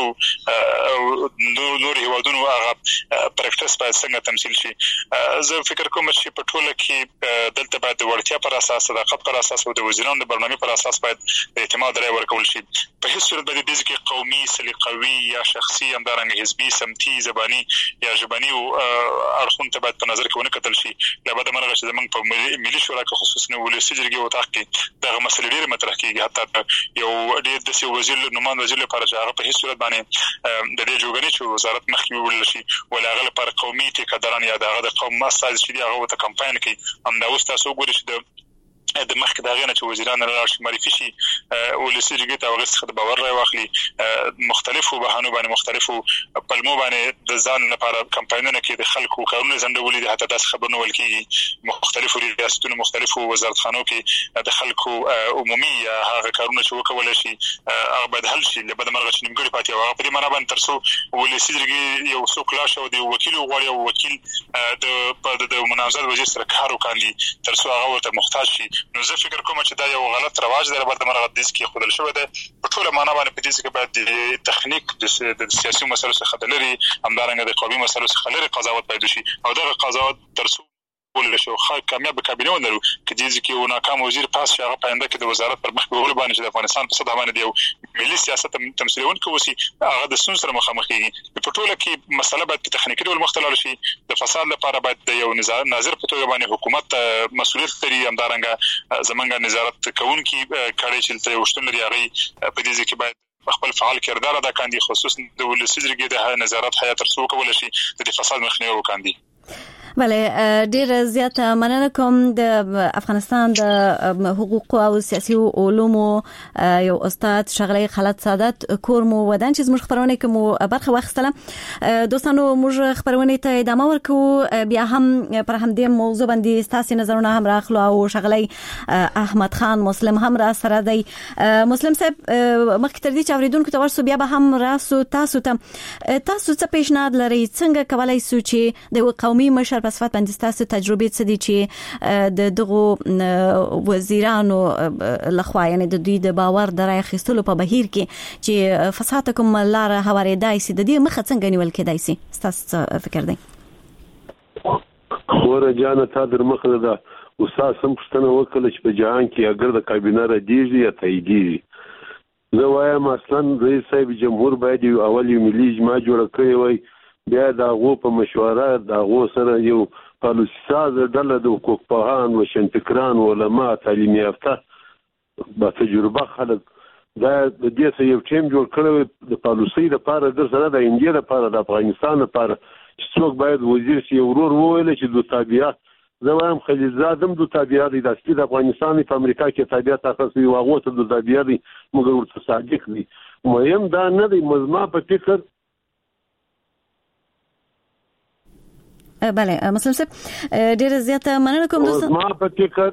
هیوادونو هغه پریکټس باید څنګه تمثيل شي. زه فکر کوم چې په ټوله کې دلته باید د وړتیا پر اساس، صداقت پر اساس او د وزیرانو د برنامه پر اساس باید اعتماد راي ورکول شي. په هیڅ صورت باندې د ځکه قومي، سلیقوي یا شخصي همدارنګ حزبي، سمتي، زبانی یا ژبني اړخونه ته باید په نظر کې ونه کتل شي. لبد مرغه چې زمونږ په ملي شورا کې خصوصا ولسی جرګې وطاق کې دغه مسلې ډېر مطرح کیږي. حتی یو ډېر د وزیر نومان وزیر لپاره چې هغه په هیڅ صورت باندې د دې جوګنې چې وزارت مخکې ویل شي ولا هغه لپاره قومي ټیکداران یا دغه د قوم مساج چې هغه ته کمپاین کوي. هم دا اوس تاسو ګورئ چې د مخکې دا غنه چې وزیران راشي معرفي شي ولسی جرګې ته وغوښتل د باور راي واخلي، مختلفو بهانو باندې مختلفو پلمو باندې د ځان لپاره کمپاینونه کې د خلکو کارونه زندولې دي. حتی داس خبرونه ولکېږي مختلفو ریاستونو مختلفو وزارتخانو کې د خلکو عمومي هغه کارونه چې وکول شي هغه باید حل شي. لبد مرغه چې نیمګړي پاتې او په دې معنی باندې ترسو ولسی جرګې یو څو کلاش او د وکیل غواړي او وکیل د مناظر وزیر سره کار وکړي ترسو هغه ورته محتاج شي. نو زه فکر کوم چې دا یو غلط رواج دی. لبد مرغه د دې کې خودل شوی دی. په ټوله معنی باندې په دې کې باید د تخنیک د سیاسي مسلو څخه لري، همدارنګه د قومي مسلو څخه لري قضاوت پیدا شي او دا قضاوت ترسو ولله شو کامیاب کابینه ونرو کې دې کې یو ناکام وزیر پاس شي هغه پاینده کې د وزارت پر مخ په ول باندې د افغانستان په صد باندې یو ملي سیاست تمثيلون کوي هغه د سن سره مخامخ کیږي. په ټوله کې مسله باید په تخنیکی ډول مختلف شي. د فساد لپاره باید د یو ناظر په توګه باندې حکومت مسؤلیت لري، همدارنګه زمونږ نظارت کوونکي کړي چې ته وشتون لري هغه په دې کې باید خپل فعال کردار ادا کاندي، خصوصا د ولسی جرګې د نظارت حیات ترسو کول شي د فساد مخنیوي وکاندي. بله، ډیر زیات مننه کوم. د افغانستان د حقوق او سیاسي علومو یو استاد شغله خالد سعادت کورمو ودان چې زموږ خبرونه کوم برخه واخستله. دوستانو موږ خبرونه ته ادامه ورکو، بیا هم پر همدې موضوع باندې تاسو نظرونه هم راخلو او شغله احمد خان مسلم هم را سره دی. مسلم صاحب مخکې تر دې چې اوریدونکو ته ورسو بیا به هم راسو تاسو څه پیشنهاد لري، څنګه کولای شو چې د قومي مشر په صفت باندې تاسو تجربه څه دي چې د دغه وزیرانو لخوا یعنی د دوی د باور درای خستلو په بهیر کې چې فساد کوم لار هواریدای سي د دې مخه څنګه نیول کېدای سي؟ تاسو فکر دی؟ خوره جانه تا در مخه ده استاد سم پښتنه وکړه چې په جهان کې اگر د کابینه را دیږي یا تاییدي. زه وایم اصلا رئیس صاحب جمهور باید اول یو ملي اجماع جوړ کړی وای، بیا دا غو په مشوره دا غو سره یو پالیسي ساز ډله د حقوق پوهان او شنفکران علما تعلیم یافته با تجربه خلک دا د دې څه یو ټیم جوړ کړی د پالیسي لپاره د سره د انډیا لپاره د افغانستان لپاره چې څوک باید وزیر شي ورور وویل چې د تابعیت زه وایم خلیلزاده د تابعیت د اصلي د افغانستان په امریکا کې تابعیت اخیستي واغوت د تابعیت مګر ورته صادق دي مهم دا نه دی. زما په فکر بله مسلم صاحب ډېر زیات مننه کوم دوست. زما په فکر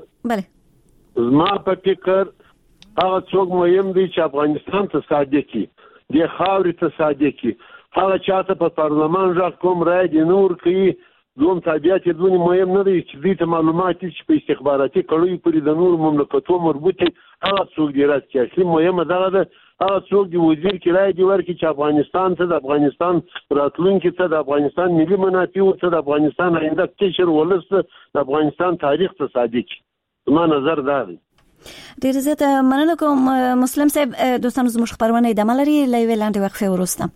هغه څوک مهم دی چې افغانستان ته صادق کی د خاورې ته صادق کی هغه چاته په پارلمان راځ کوم رائے دی نور کوي دوم تابعیت دونی مهم نه دی چې دې ته معلومات چې په استخباراتي کړوي پرې د نور مملکتونو مربوطه هغه څوک دی راځي چې مهمه ده هغه څوک دی وزیر کې رائے دی ورکړي چې افغانستان ته د افغانستان راتلونکي ته د افغانستان ملي منافع ته د افغانستان آینده کشر ولست د افغانستان تاریخ ته صادق زما نظر دا دی. ډېر زیات مننه کوم مسلم صاحب. دوستانو زموږ خبرونه ادامه لري لایو لاندې وقفه وروسته.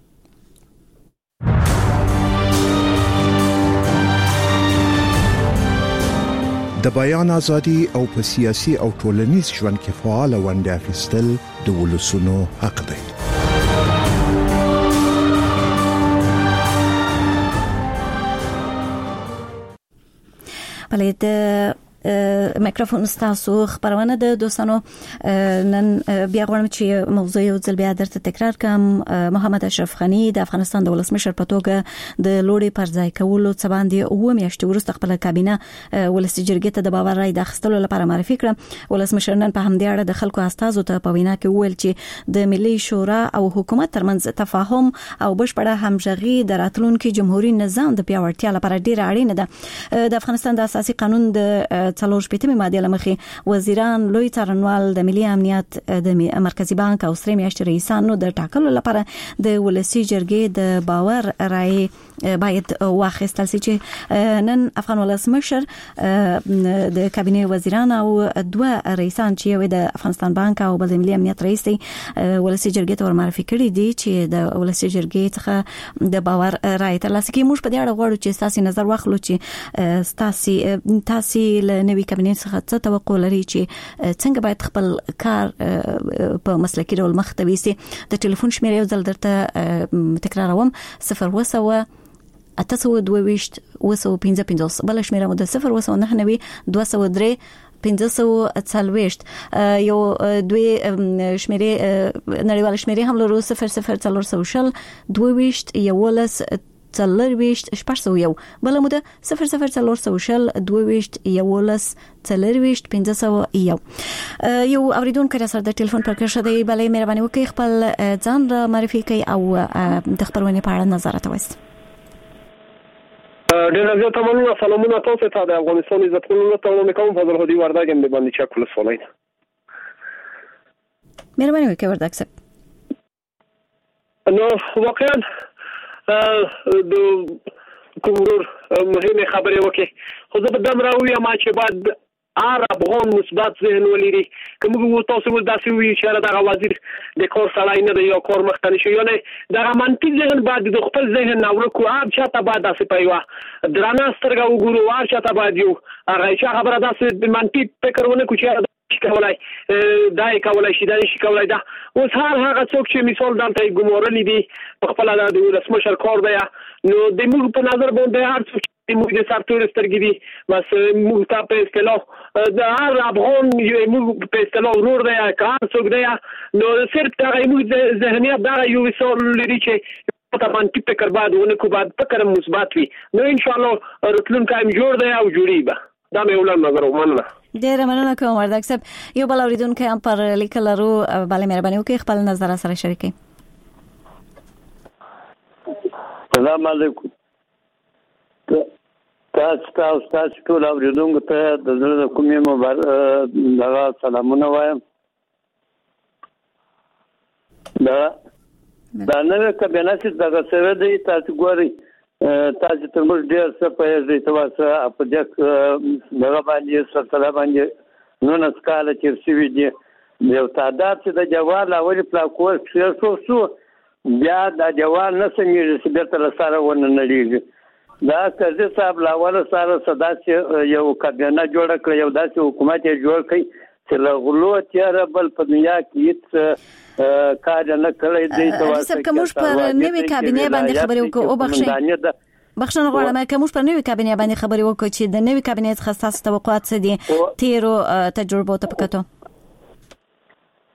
د بیان ازادي او په سیاسي او ټولنیز ژوند کې فعال ونډه اخیستل د ولسونو حق دی. بله د میکروفون ستاسو خبرونه د دوستانو نن بیا غواړم چې موضوع یو ځل بیا درته تکرار کوم. محمد اشرف غنی د افغانستان د ولسمشر په توګه د لوړې پر ځای کولو څخه باندې 9 میاشتې وروسته خپل کابینه ولسي جرګې ته د باور رای د اخیستلو لپاره معرفي کړه. ولسمشر نن په همدې اړه د خلکو استازو ته په وینا کې وویل چې د ملي شورا او حکومت ترمنځ تفاهم او بشپړه همغږي د راتلونکي جمهوریت نظام د پیاوړتیا لپاره ډیره اړینه ده. د افغانستان د اساسي قانون د 4 ماده لمخې وزیران لوی څارنوال د ملي امنیت د مرکزی بانک او سره میاشتې رئیسانو د ټاکلو لپاره د ولسي جرګې د باور رای باید واخیستل شي. چې نن افغان ولسمشر د کابینه وزیران او 2 رئیسان چې یو د افغانستان بانک او بل د ملي امنیت رئیس دی ولسي جرګې ته معرفي کړي دي چې د ولسي جرګې څخه د باور رای ترلاسه کړي. موږ په دې اړه غواړو چې تاسو نظر واخلو چې تاسو له نوي کابینه څخه څه توقع لري چې څنګه باید خپل کار په مسلکي ډول مخ ته ویسي. د ټلیفون شمیره یو ځل درته تکراروم 0 822 255 بل شمیره مو د 0 203 540 یو دوی شمیره نړیوال شمیره هم لرو 00400 22 یولس څلرويشت شپږ یو بل مو ده 00400 22 یولس څلرويشت 500 یو اوریدونکو سره د ټلیفون پر کښه دی. بلې مهرباني وکړئ خپل ځان را معرفي کړئ او د خبرونه په اړه نظر راوړئ. ډېر زیات مننه. سلامونه تاسو ته د افغانستان عزتمنو ته کوم فضل هدي ورداګم د باندې چاکل سولای. مهرباني وکړئ ورداګ صاحب. نو واقعا د کومور مهمه خبره وکي خو زه به دم راوي ما چې بعد عرب غون مثبت ذهن ولري کوم تاسو ول داسې وی اشاره د وزیر د کور سړای نه د یو کور مختلف شي نه د منطق ذهن بعد د خپل ذهن نور کو اب چاته بعد داسې پایوا درانه سترګه وګورو وار چاته بعد یو هغه چې خبره داسې د منطق فکرونه کو چې کولای دای کولای شي دای شي کولای دا اوس هغه څوک چې مثال دلته ګمورلې دي په خپل د ولسمشر کور دی نو د موږ په نظر باندې هر څوک چې موږ د سرتور سترګې دي بس موږ ته په اصطلاح د هر افغان موږ په اصطلاح ورور دی کار څوک دی نو صرف دا موږ ذهنیت دا یو وسول لري چې په باندې فکر بعد ونه کو بعد فکر مثبت وي نو ان شاء الله راتلونکي هم جوړ دی او جوړیږي دا مې ولر نظر ومنه. ډېر مننه کوم ورداګ صاحب. یو بل اوریدونکو هم پر لیکل لرو بل مهرباني وکړئ خپل نظر سره شریکئ. سلام علیکم. تاسو ټول اوریدونکو ته د زړه کومې مبارک سلامونه وایم. دا نوې کابینه چې دغه سره دی تاسو ګورئ تاسو ته موږ ډېر څه پېژنئ تاسو په دې دغه باندې سره باندې نو نسکاله چې سوي دي یو تعداد چې د جوال اولي پلاکور شو بیا د جوال نه سمېږي چې بیرته سره ونه نړیږي دا کله صاحب لاول سره صدا چې یو کابینه جوړ کړ یو داسې حکومت یې جوړ کړ چې له غلو تیر بل په دنیا کې کار نه کړی دی تاسو کوم پر نوې کابینه باندې خبرې وکړو او بخښنه غواړم کوم پر نوې کابینه باندې خبرې وکړو چې د نوې کابینه خاص توقعات څه دي تیرو تجربو ته پکاتو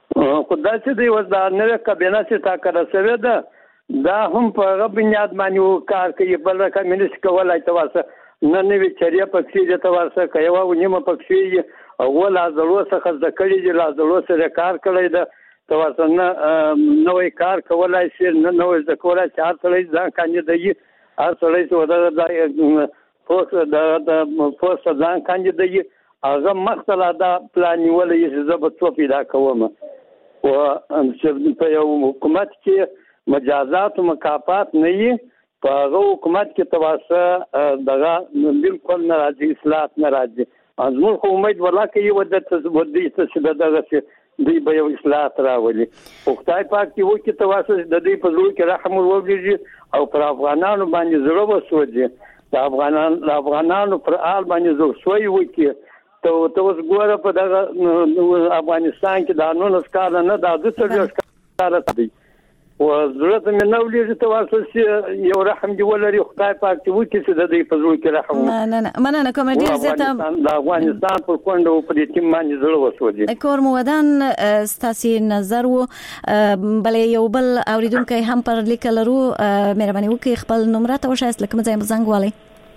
خدای چې دی وز دا نوې کابینه چې ټاکل شوې ده دا هم په هغه بنیاد باندې کار کوي بل رقم منځ کولای تواسه نه نوې چریه پکې د تواسه کوي او نیمه پکې او لازلو څخه د کړي د لازلو سره کار کوي د تواسه نه نوې کار کولای شي نه نوې د کولای شي هر څه ځان کاندیدای هر څه د پوسټ ځان کاندیدای هغه مختلا دا پلان ولې چې زبط پیدا کوم او چې په یو حکومت کې مجازات و مکافات نه وي په هغه حکومت کې تواسه دغه بالکل ناراضي اصلاحات ناراضي ازمون خو امید ورکه یو د ودی څه دغه دی به یو اصلاحات راولي او خدای پاک چې وو کې تواسه د دې په لور کې رحم وروړي او پر افغانانو باندې زړه وسوځي د افغانانو پر آل باندې زړه سوی وکي ته اوس ګوره په دغه افغانستان کې د 19 کال نه د 2 کال دی او زړه مې نو لري ته واسه یو رحم دی ولري خدای پاک چې وکړي چې د دې په زړه کې رحم نه مننه کوم ډیر زیاته د افغانستان پر کونډو په دې ټیم باندې زړه وسوځي کور مودان ستاسو نظر وو بلې یو بل اوریدونکو هم پر لیکلرو مهرباني وکړئ خپل نمبر ته وشایست لکه مزه زنګ والی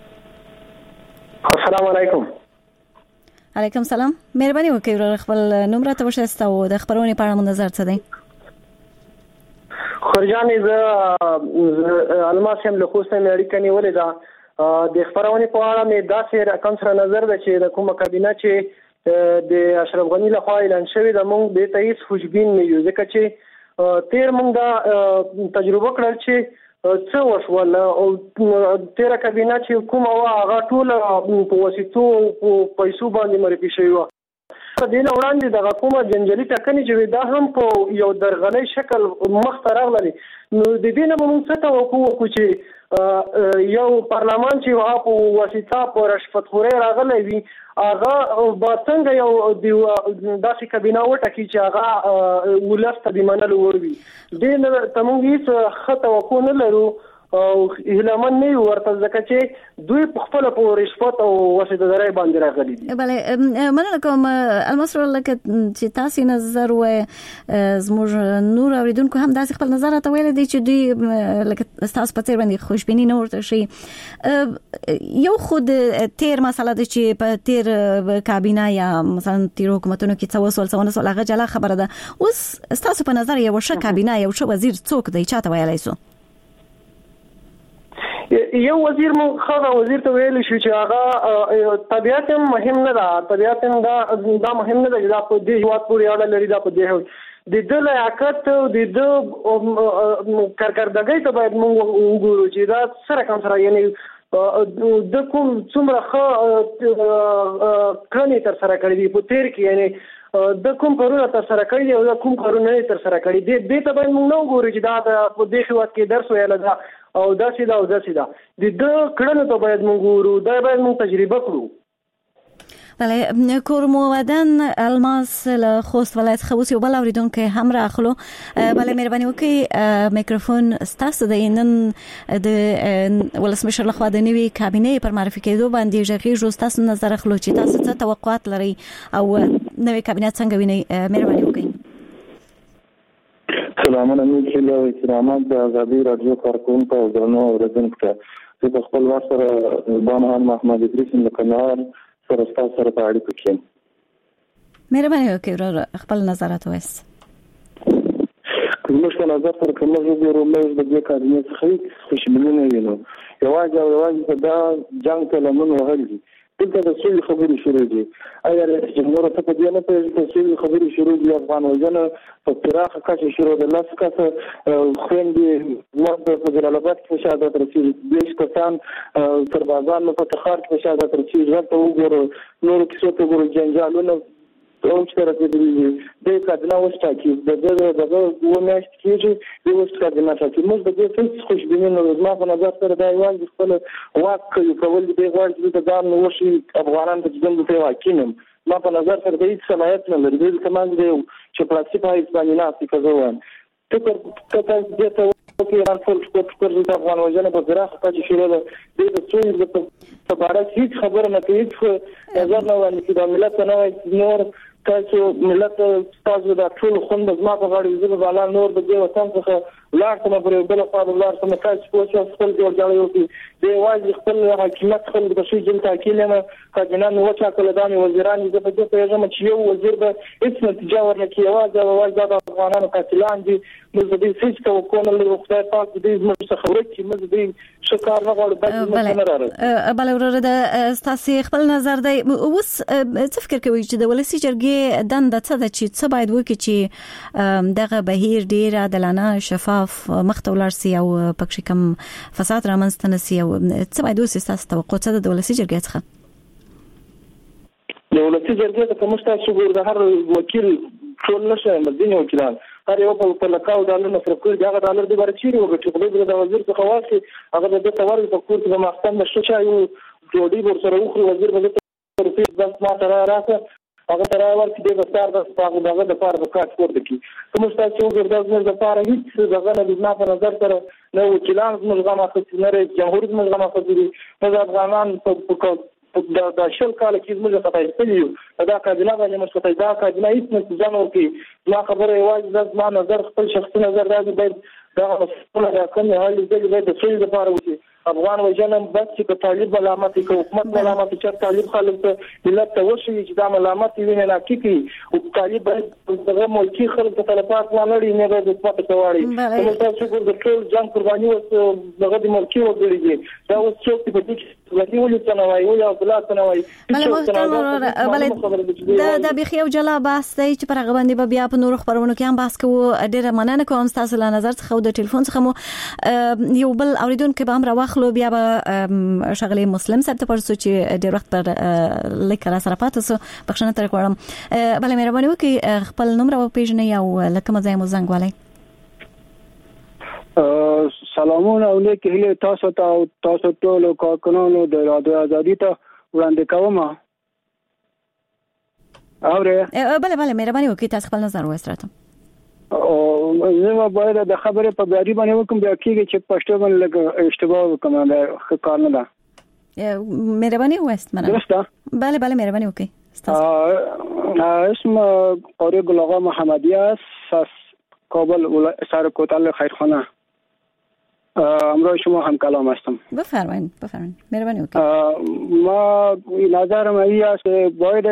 السلام علیکم علیکم سلام مهرباني وکړئ خپل نمبر ته وشایست او د خبرونې په اړه نظر څه دی خرجانې ز الماس هم له خوسته مې اړیکه نیولې ده د خبرونې په اړه مې داسې رقم سره نظر ده چې د کومه کابینه چې د اشرف غنی لخوا اعلان شوی د مونږ د تایید خوشبین نه یو ځکه چې تیر مونږ دا تجربه کړل چې څه وشول او تیر کابینه چې کومه هغه ټول په واسطو پیسو باندې مرپی شوی و په دې وړاندې د حکومت جنجالي ټاکنې چې دا هم په یو درغلي شکل مخ ته راغلي نو د دې نه موږ څه توقع وکړو چې یو پارلمان چې هغه په واسطه په رشوت خوري راغلی وي هغه با څنګه یو داسې کابینه وټاکي چې هغه ولست د منلو وروي دې نه تمونږ هیڅ خطا توقع نه لرو او هلمن نه ورته ځکه چې دوی په خپل په رشوت او وسیده درای باندې راغلي دي بله مننه کوم المسر لکه چې تاسو نظر و زموږ نور اوریدونکو هم داسې خپل نظر ته ویل دي چې دوی لکه تاسو په تیر باندې خوشبینی نه ورته شي یو خود تیر مسله ده چې په تیر کابینه یا مثلا تیر حکومتونو کې څه وسول څه ونه هغه جلا خبره ده اوس تاسو په نظر یو ښه کابینه یو ښه وزیر څوک دی چاته ویلای شو یو وزیر مو خغه وزیر ته ویل شو چې هغه طبيعت مهم نه ده طبيعت دا مهم نه ده دا په دې هیواد پورې اړه لري دا په دې د دل عقیدت او د کارکردګۍ ته باید موږ وګورو چې دا سره کوم سره یعنی د کوم څومره کړنې تر سره کړې دي په تیر کې یعنی د کوم کارونه تر سره کړی او د کوم کارونه تر سره کړی دي ته باید موږ نو وګورو چې دا په دې هیواد کې درس ویل ده او داسې د کړنو ته باید موږ ورو دا باید موږ تجربه کړو بله کورمودن الماس له خوست ولایت خوست یو بل اوریدونکو هم راخلو بله مهرباني وکړئ میکروفون ستاسو د نن د ولسمشر لخوا د نوي کابینې پر معرفي کېدو باندې ژغېږو ستاسو نظر اخلو چې تاسو څه توقعات لرئ او نوي کابینه څنګه وینئ مهرباني وکړئ سلامونه مې له احترامات د آزادي رادیو کارکونکو او درنو اوریدونکو ته چې په خپل وخت سره بانوان محمد ادریس له کندهار سره تاسو سره په اړیکه کې مهرباني وکړئ خپل نظرات وایست کومه څه نظر تر کومه وګورو موږ د دې کارونه څخه خوشبینه وینو یوازې دا جنگ ته لمن وهلي دلته د څه خبرې شروع دي ایا جمهور ته په دې نه په څه خبرې شروع دي افغان وجنه په پراخه کچه شروع ده لاس کاسه خويندې موږ په جلال آباد کې شهادت رسېږي دیش کسان سربازان په تخار کې شهادت رسېږي ځکه وګورو نور کیسو ته وګورو جنجالونه او چې راځي د کډنا وستا کې دغه ومنشت کېږي د وستا د ماته موږ د دې څه خوشبینه نو ما په نظر سره دا یوان خپل واک کول دي غواړي چې دا نو شي افغانان ته ځم ته واکینم ما په نظر سره د هیڅ صلاحیت نه لري د کمان دی چې پلاستیک هیڅ باندې نه افریقا ځوان ته کته ته کې ایران فول د افغان وجنه په زراعت کې شروع ده د څو د په اړه هیڅ خبره نه کوي نظر نه وایي چې د ملت نه نور تاسو ملت تاسو د ټول خوند زما په غاړه زه به الله نور د دې وطن څخه ولارته نه پرې بل خو ولارته نه تاسو په څه خپل جوړ یو دی واځي خپل حکومت خپل د شي جن تاکید نه کاجنان نو چا کله دامي وزیران د په دې پیغام چې یو وزیر به هیڅ نتیجه ورنکړي واځي د افغانانو قاتلان دي موږ دې هیڅ کوو نه خدای پاک دې موږ څخه ورکړي موږ دې شکار نه غواړو باید نه راځي بل ورته د تاسو خپل نظر دی اوس څه فکر کوي چې د ولسی جرګې دنده څه ده چې څه باید وکړي چې دغه بهیر ډیر عادلانه شفاف مخته ولرسي او پکې کم فساد رامنځته نشي او څه باید وسي تاسو توقع څه د ولسی جرګې څخه د ولسی جرګې ته کوم تاسو ګور د هر وکیل ټول نشه مدینه وکیلان هر یو په لکاو ډالر نه فرق دغه ډالر د ورچيري وګټي د وزیر څخه واسي هغه د تور په کور کې د محکمې نشو چا یو جوړي ور سره وخت وزیر به په بس ما تر راځه هغه تر ورته د وستار د سپاغ دغه د پاره وکړ ورته کی کوم تاسو ګرداز د پاره هیڅ دغه نه د په نظر سره نو وکیلان موږ غواړو چې نه جمهوریت موږ غواړو چې افغانان په دا شل کال کې موږ ته تایید دا کابینه باندې مسوته دا کابینه هیڅ نتیجه نه ورکړي ما خبره یوازې د ما نظر خپل شخصي نظر راځي باید دا مسؤل راکنه حل دې د څه لپاره وشي افغان وجنم بس چې طالب علامت کې حکومت علامت چې طالب خلک ملت ته وشي چې دا علامت ویني نه کیږي او طالب دغه ملکی خلک ته طلبات نه لري نه د حکومت تواري نو تاسو د ټول جنگ قرباني او دغه د ملکی وګړي دا اوس څوک په دې کې لکه ولې تنوي او بلاد تنوي دا بخي او جلا بحث دی چې پر هغه باندې بیا په نور خبرونو کې هم بحث کوو ډیره مننه کوم تاسو له نظر څخه د ټلیفون څخه مو یو بل اوریدونکو به هم راوخلو بیا به شغله مسلم صاحب ته پرسو چې ډیر وخت پر لیکره سره پاتې سو بخښنه تر کوم بل مهرباني وکړئ خپل نوم راو پیژنئ او لکه مزه مو زنګ والي سلامونه او نیک هیله تاسو ټول کارکونانو د رادیو ازادي ته وړاندې کوم اوره بله مهرباني وکړئ تاسو خپل نظر وستراته او زه باید د خبرې په بیاري باندې وکم بیا کېږي چې پښتو باندې لږ اشتباه وکم دا کار نه ده مهرباني وست مننه درسته بله مهرباني وکړئ اسم قاری گل آقا محمدی است از کابل سر کوتل خیرخانه همراه شما هم کلام هستم بفرمایید مهربانی وکړئ ما نظرم این است که باید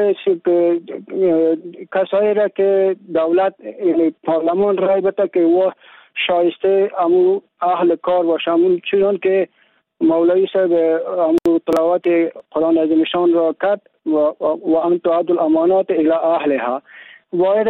کسایی را که دولت پارلمان رای بده که و شایسته امو اهل کار باشه همون چون که مولوی صاحب امو تلاوت قرآن عظیمشان را کرد و ان تعد الامانات الى اهلها باید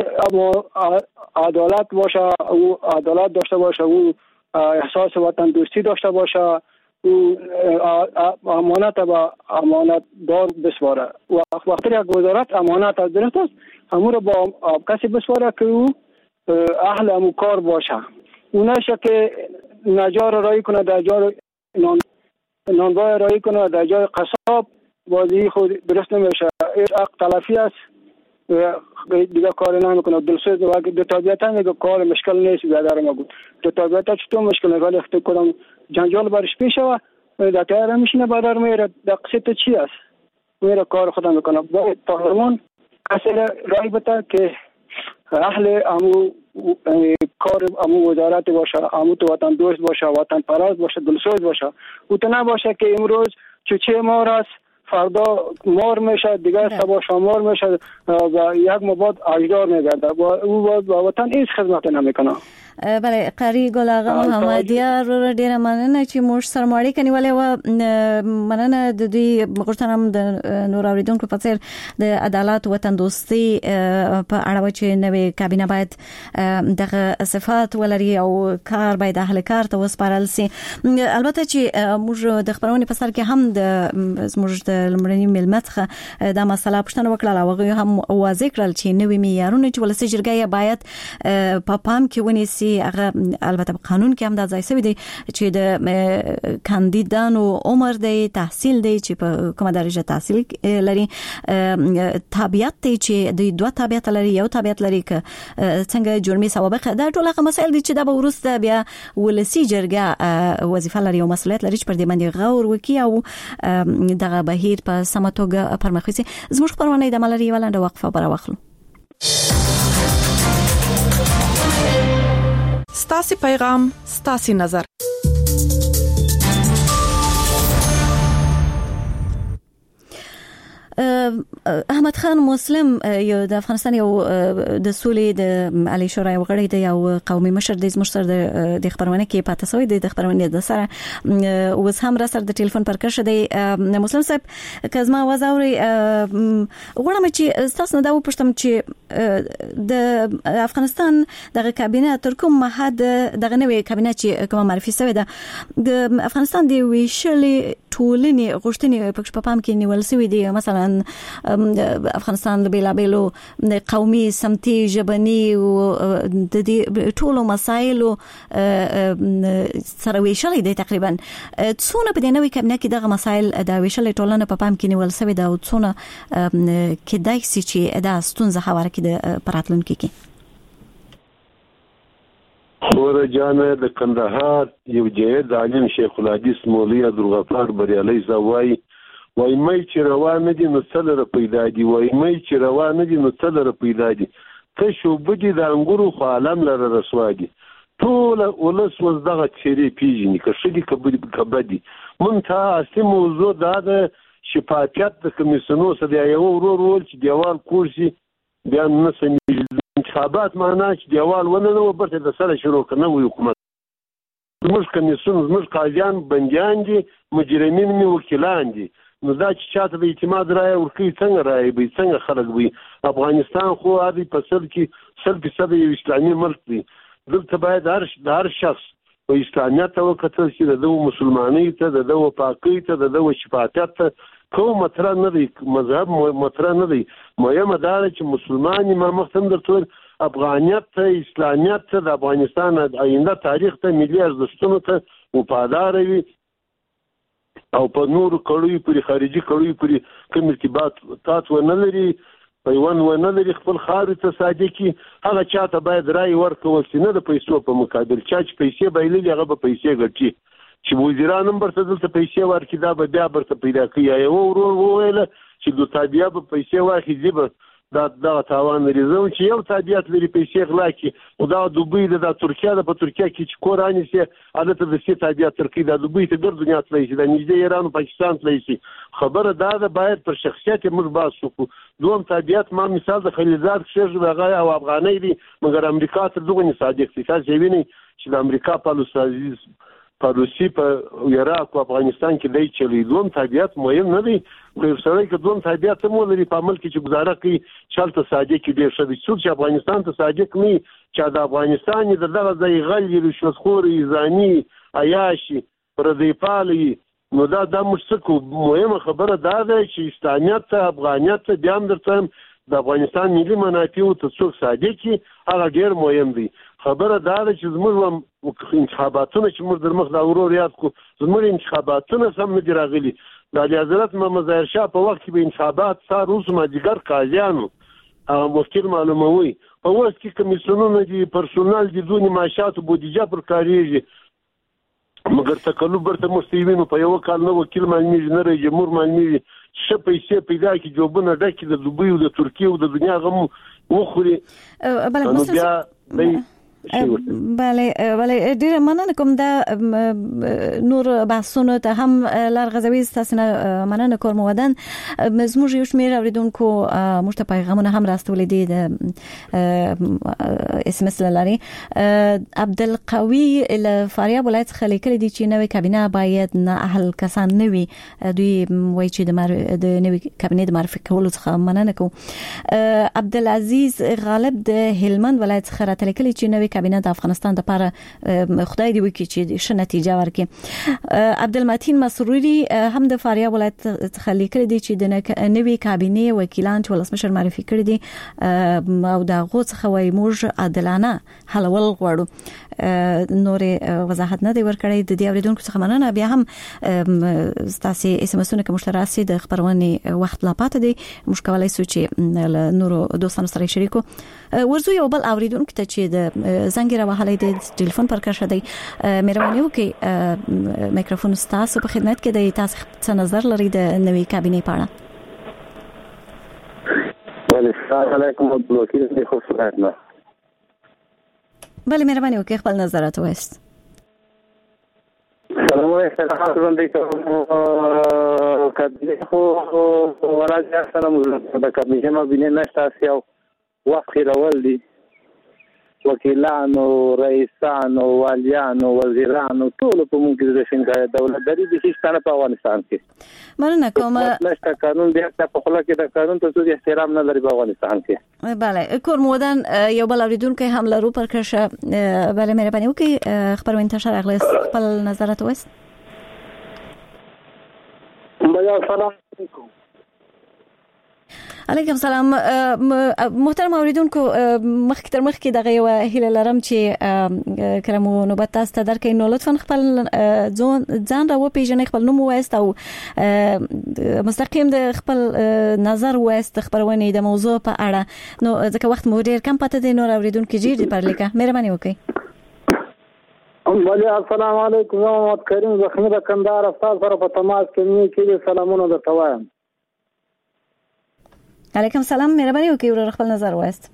عدالت باشه او عدالت داشته باشه او احساس وطن دوستی داشته باشه او امانت با امانت دار بسپاره و وقتی یک وزارت امانت از درست است همون رو با کسی بسپاره که او اهل امو کار باشه او نشه که نجار رایی کنه در جای نانبای رایی کنه در جای قصاب بازی خود درست نمیشه حق تلفی است دیگه کار نمیکنه دلسوز و دو طبیعتا میگه کار مشکل نیست بیادر ما گفت دو طبیعتا چطور مشکل نگاه اختی کنم جنجال برش پیشه و در تیاره میشینه بیادر میره در قصیت چی است میره کار خدا میکنه باید پارلمان کسی رای بده که اهل امو کار امو وزارت باشه امو تو وطن دوست باشه وطن پرست باشه دلسوز باشه او تو نباشه که امروز چوچه مار است فردا مار میشه دیگه صبح شامار میشه و یک مباد اجدار میگرده او با وطن هیچ خدمت نمیکنه بله قاری گل آقا محمدی رو ډیره مننه چې موږ سره ماړی کنیولې و مننه د دوی غوښتنم د نور اوریدونکو په څیر د عدالت وطن دوستي په اړه چې نوې کابینه باید دغه صفات ولري او کار باید اهل کار ته وسپارل سي البته چې موږ د خبرونې په سر کې هم د موږ د لمړني ملمتخه د مسله پښتنه وکړه او هم واضح کړل چې نوې معیارونه چې ولسی جرګه باید په پام کې ونیسي هغه البته قانون کې هم دا ځای سوی دی چې د کاندیدانو عمر دی تحصیل دی چې په کومه درجه تحصیل لري تابعیت دی چې د دوه تابعیت لري یو تابعیت لري ک څنګه جرمي سوابق دا ټول هغه مسایل دي چې د ورسته بیا ولسی جرګه وظیفه لري او مسؤلیت لري چې پر دې باندې غور وکي او دغه بهیر بهیر په سمه توګه پرمخ وځي. زموږ خبرونه د ملاري ولنده وقفه برا واخلو. ستاسي پیغام ستاسي نظر. احمد خان مسلم یو د افغانستان یو د سولې د علي شورای وغړی د یو قومي مشر د مشر د خبرونه کې پاتې شوی د خبرونه د سره اوس هم را سره د ټلیفون پر کښ دی. مسلم صاحب کزما وزاوري غواړم چې تاسو نه دا وپوښتم چې د افغانستان دغه کابینه تر کوم حد دغه نوې کابینه چې کوم معرفي شوی ده د افغانستان د ویشلې ټولنې غوښتنې په پام کې نیول شوی دي. مثلا افغانستان د بیلابېلو قومي سمتي ژبني او د دې ټولو مسایلو سره ویشلې دي. تقریبا څونه په دې نوې کابینه کې دغه مسایل د ویشلې ټولنې په پام کې نیول شوی ده او څونه کېدای شي چې دا ستونزه هواره کې د پراتلونکو کې. خور جان د کندهار یو جهاد عالم شیخ الحدیث مولوی عبدالغفار بریالي زوای وای مې چې روان دي نو څلره پیدا دي وای مې چې روان دي نو څلره پیدا دي ته شو بدی د انګورو خو عالم لره رسوا دي ټول ولس وز دغه چيري پیژني که شدي کبدي مونته اصلي موضوع دا د شفافیت د کمیسیونو سره یو ورول چې دیوال کورسي بیا نه سمي انتخابات معنا چې دیوال ونه نو برته د سره شروع کنه وي حکومت موږ کمیسیون موږ قاضیان بنديان دي مجرمین می وکیلان دي نو دا چې چاته د اعتماد رائے ورکی څنګه رائے به څنګه خلک وي. افغانستان خو هغه په سر کې 100% یو اسلامي ملک دی. دلته باید هر شخص په اسلامیت او کتل چې د مسلمانۍ ته د پاکۍ ته د شفاعت ته کوم مطرح نه دی مذهب مطرح نه دی. مهمه دا چې مسلمان ما مختم درته افغانیت ته اسلامیت ته د افغانستان آینده تاریخ ته ملي ارزښتونو ته وفادار وي او په نور کړوي پر خارجي کړوي پر کوم ارتباط تاسو نه لري پیوند ونه لري خپل خارج ته صادقي هغه چاته باید رائے ورکول سي نه د پیسو په مقابل چا چې پیسې بایلې هغه به پیسې ګټي چې وزیران هم برته دلته پیسې ورکړي دا به بیا برته پیدا کوي یو ورور وویل چې د تابعیا به پیسې واخلي به دا تاوان لري زه چې یو تابعیت لري پیسې غلا کی او دا دوبۍ د ترکیه د په ترکیه کې چې کورانی سي البته د سي تابعیت ترکیه د دوبۍ ته ګر دنیا تللی شي د نږدې ایران او پاکستان تللی شي خبره دا ده باید پر شخصیت موږ باس وکړو دوم تابعیت ما مثال د خلیلزاد شیخ وغه او افغاني دي مګر امریکا ته دغه صادق دي تاسو وینئ چې د امریکا پالیسي په روسي په عراق او افغانستان کې دی چې دوم تابعیت مهم نه دی خو سره کې دوم تابعیت مو لري په عمل کې چې گزاره کوي چلته صادق ډیر شوی چې افغانستان ته صادق نه چې د افغانستان دغه ځای غلي رشوتخوري ځاني عیاشي پردیپالي نو دا مشتکو مهمه خبره دا ده چې اسلامیت ته افغانیت ته بیا درته د افغانستان ملي منافع ته څوک صادق هغه ډیر مهم دی. خبره دا ده چې زموږ انتخاباتونه چې موږ در مخ دا ورور یاد کو زموږ انتخاباتونه سم نه دي راغلي د حضرت محمد ظاهر شاه په وخت کې به انتخابات سار اوس ماجګر قاضیانو مفکر معلوموي په وخت کې کمیسیونونه دي پرسونال دي دونی معاشات او بودیجه پر کاریږي مګر تکلف برته مستوینو په یو کال نو وکیل معلومي نه رې جمهور معلومي ش پیسې پیدا کی جوبونه ډکې د دوبۍ او د ترکیه او د دنیا غم وخوري بله ډیره مننه کوم دا نور بحثونه ته هم لارغزوي تاسو نه مننه کوم ودان زموږ یو شمېر اوریدونکو مشته پیغامونه هم راستولې دي د اس ام اس لاري عبدالقوي له فاریاب ولایت څخه لیکلي دي چې نوې کابینه باید نه اهل کسان نوي دوی وایي چې د نوې کابینه د معرفي کولو څخه مننه کوم عبدالعزيز غالب د هلمند ولایت څخه راته چې نوې کابینه د افغانستان لپاره خدای دې وکړي چې ښه نتیجه ورکړي. عبدالمتین مسروري هم د فاریاب ولایت څخه لیکلي دي چې د نوې کابینه وکیلان چې ولسمشر معرفي کړي دي او دا غو څخه وایي موږ عادلانه حلول غواړو. نور وضاحت نه دی ورکړی. د دې اوریدونکو څخه مننه. بیا هم تاسو اس ام اسونه کوم شراسي د خبرونه وخت لا پات دی موږ کولای شو چې نورو دوستانو سره شریکو. ورزو یو بل اوریدونکو ته چې د زنګ راوهلې د ټلیفون پر کار شدی مهرباني وکړئ میکروفون تاسو په خدمت کې دی. تاسو څه نظر لرئ د نوې کابینې په اړه؟ السلام علیکم عبدالوکیل دی خو سلام. بله مهرباني وکړئ خپل نظرات وایست. سلام علیکم کابینې خو ورځ سلام د کابینې ما بینه نشته یو وخت راول دي وکیلانو رئیسانو والیانو وزیرانو ټول په موږ کې د شینګای دولت درې د هیڅ په افغانستان کې مننه کوم. نشته قانون دی په خپل کې د قانون ته څه احترام نه لري په افغانستان کې. بله کورمودان یو بل اوریدونکو هم لرو پر کرشه. بله مهرباني وکړئ خبرونه انتشار اغلی خپل نظرات وایست. بیا سلام علیکم. علیکم سلام محترم اوریدونکو. مخکې تر مخکې دغه یو هیله لرم چې کلمو نوبت تاسو ته درکې نو لطفا خپل ځان را وپیژنئ خپل نوم وایست او مستقیم د خپل نظر وایست خبرونه د موضوع په اړه. نو ځکه وخت مو ډیر کم پاتې دی نو اوریدونکو جیر دی پر لیکه مهرباني وکړئ. بله السلام علیکم محمد کریم زخمی د کندهار استاد سره په تماس کې سلامونه درته وایم. علیکم سلام مهرباني وکړئ خپل نظر وایست.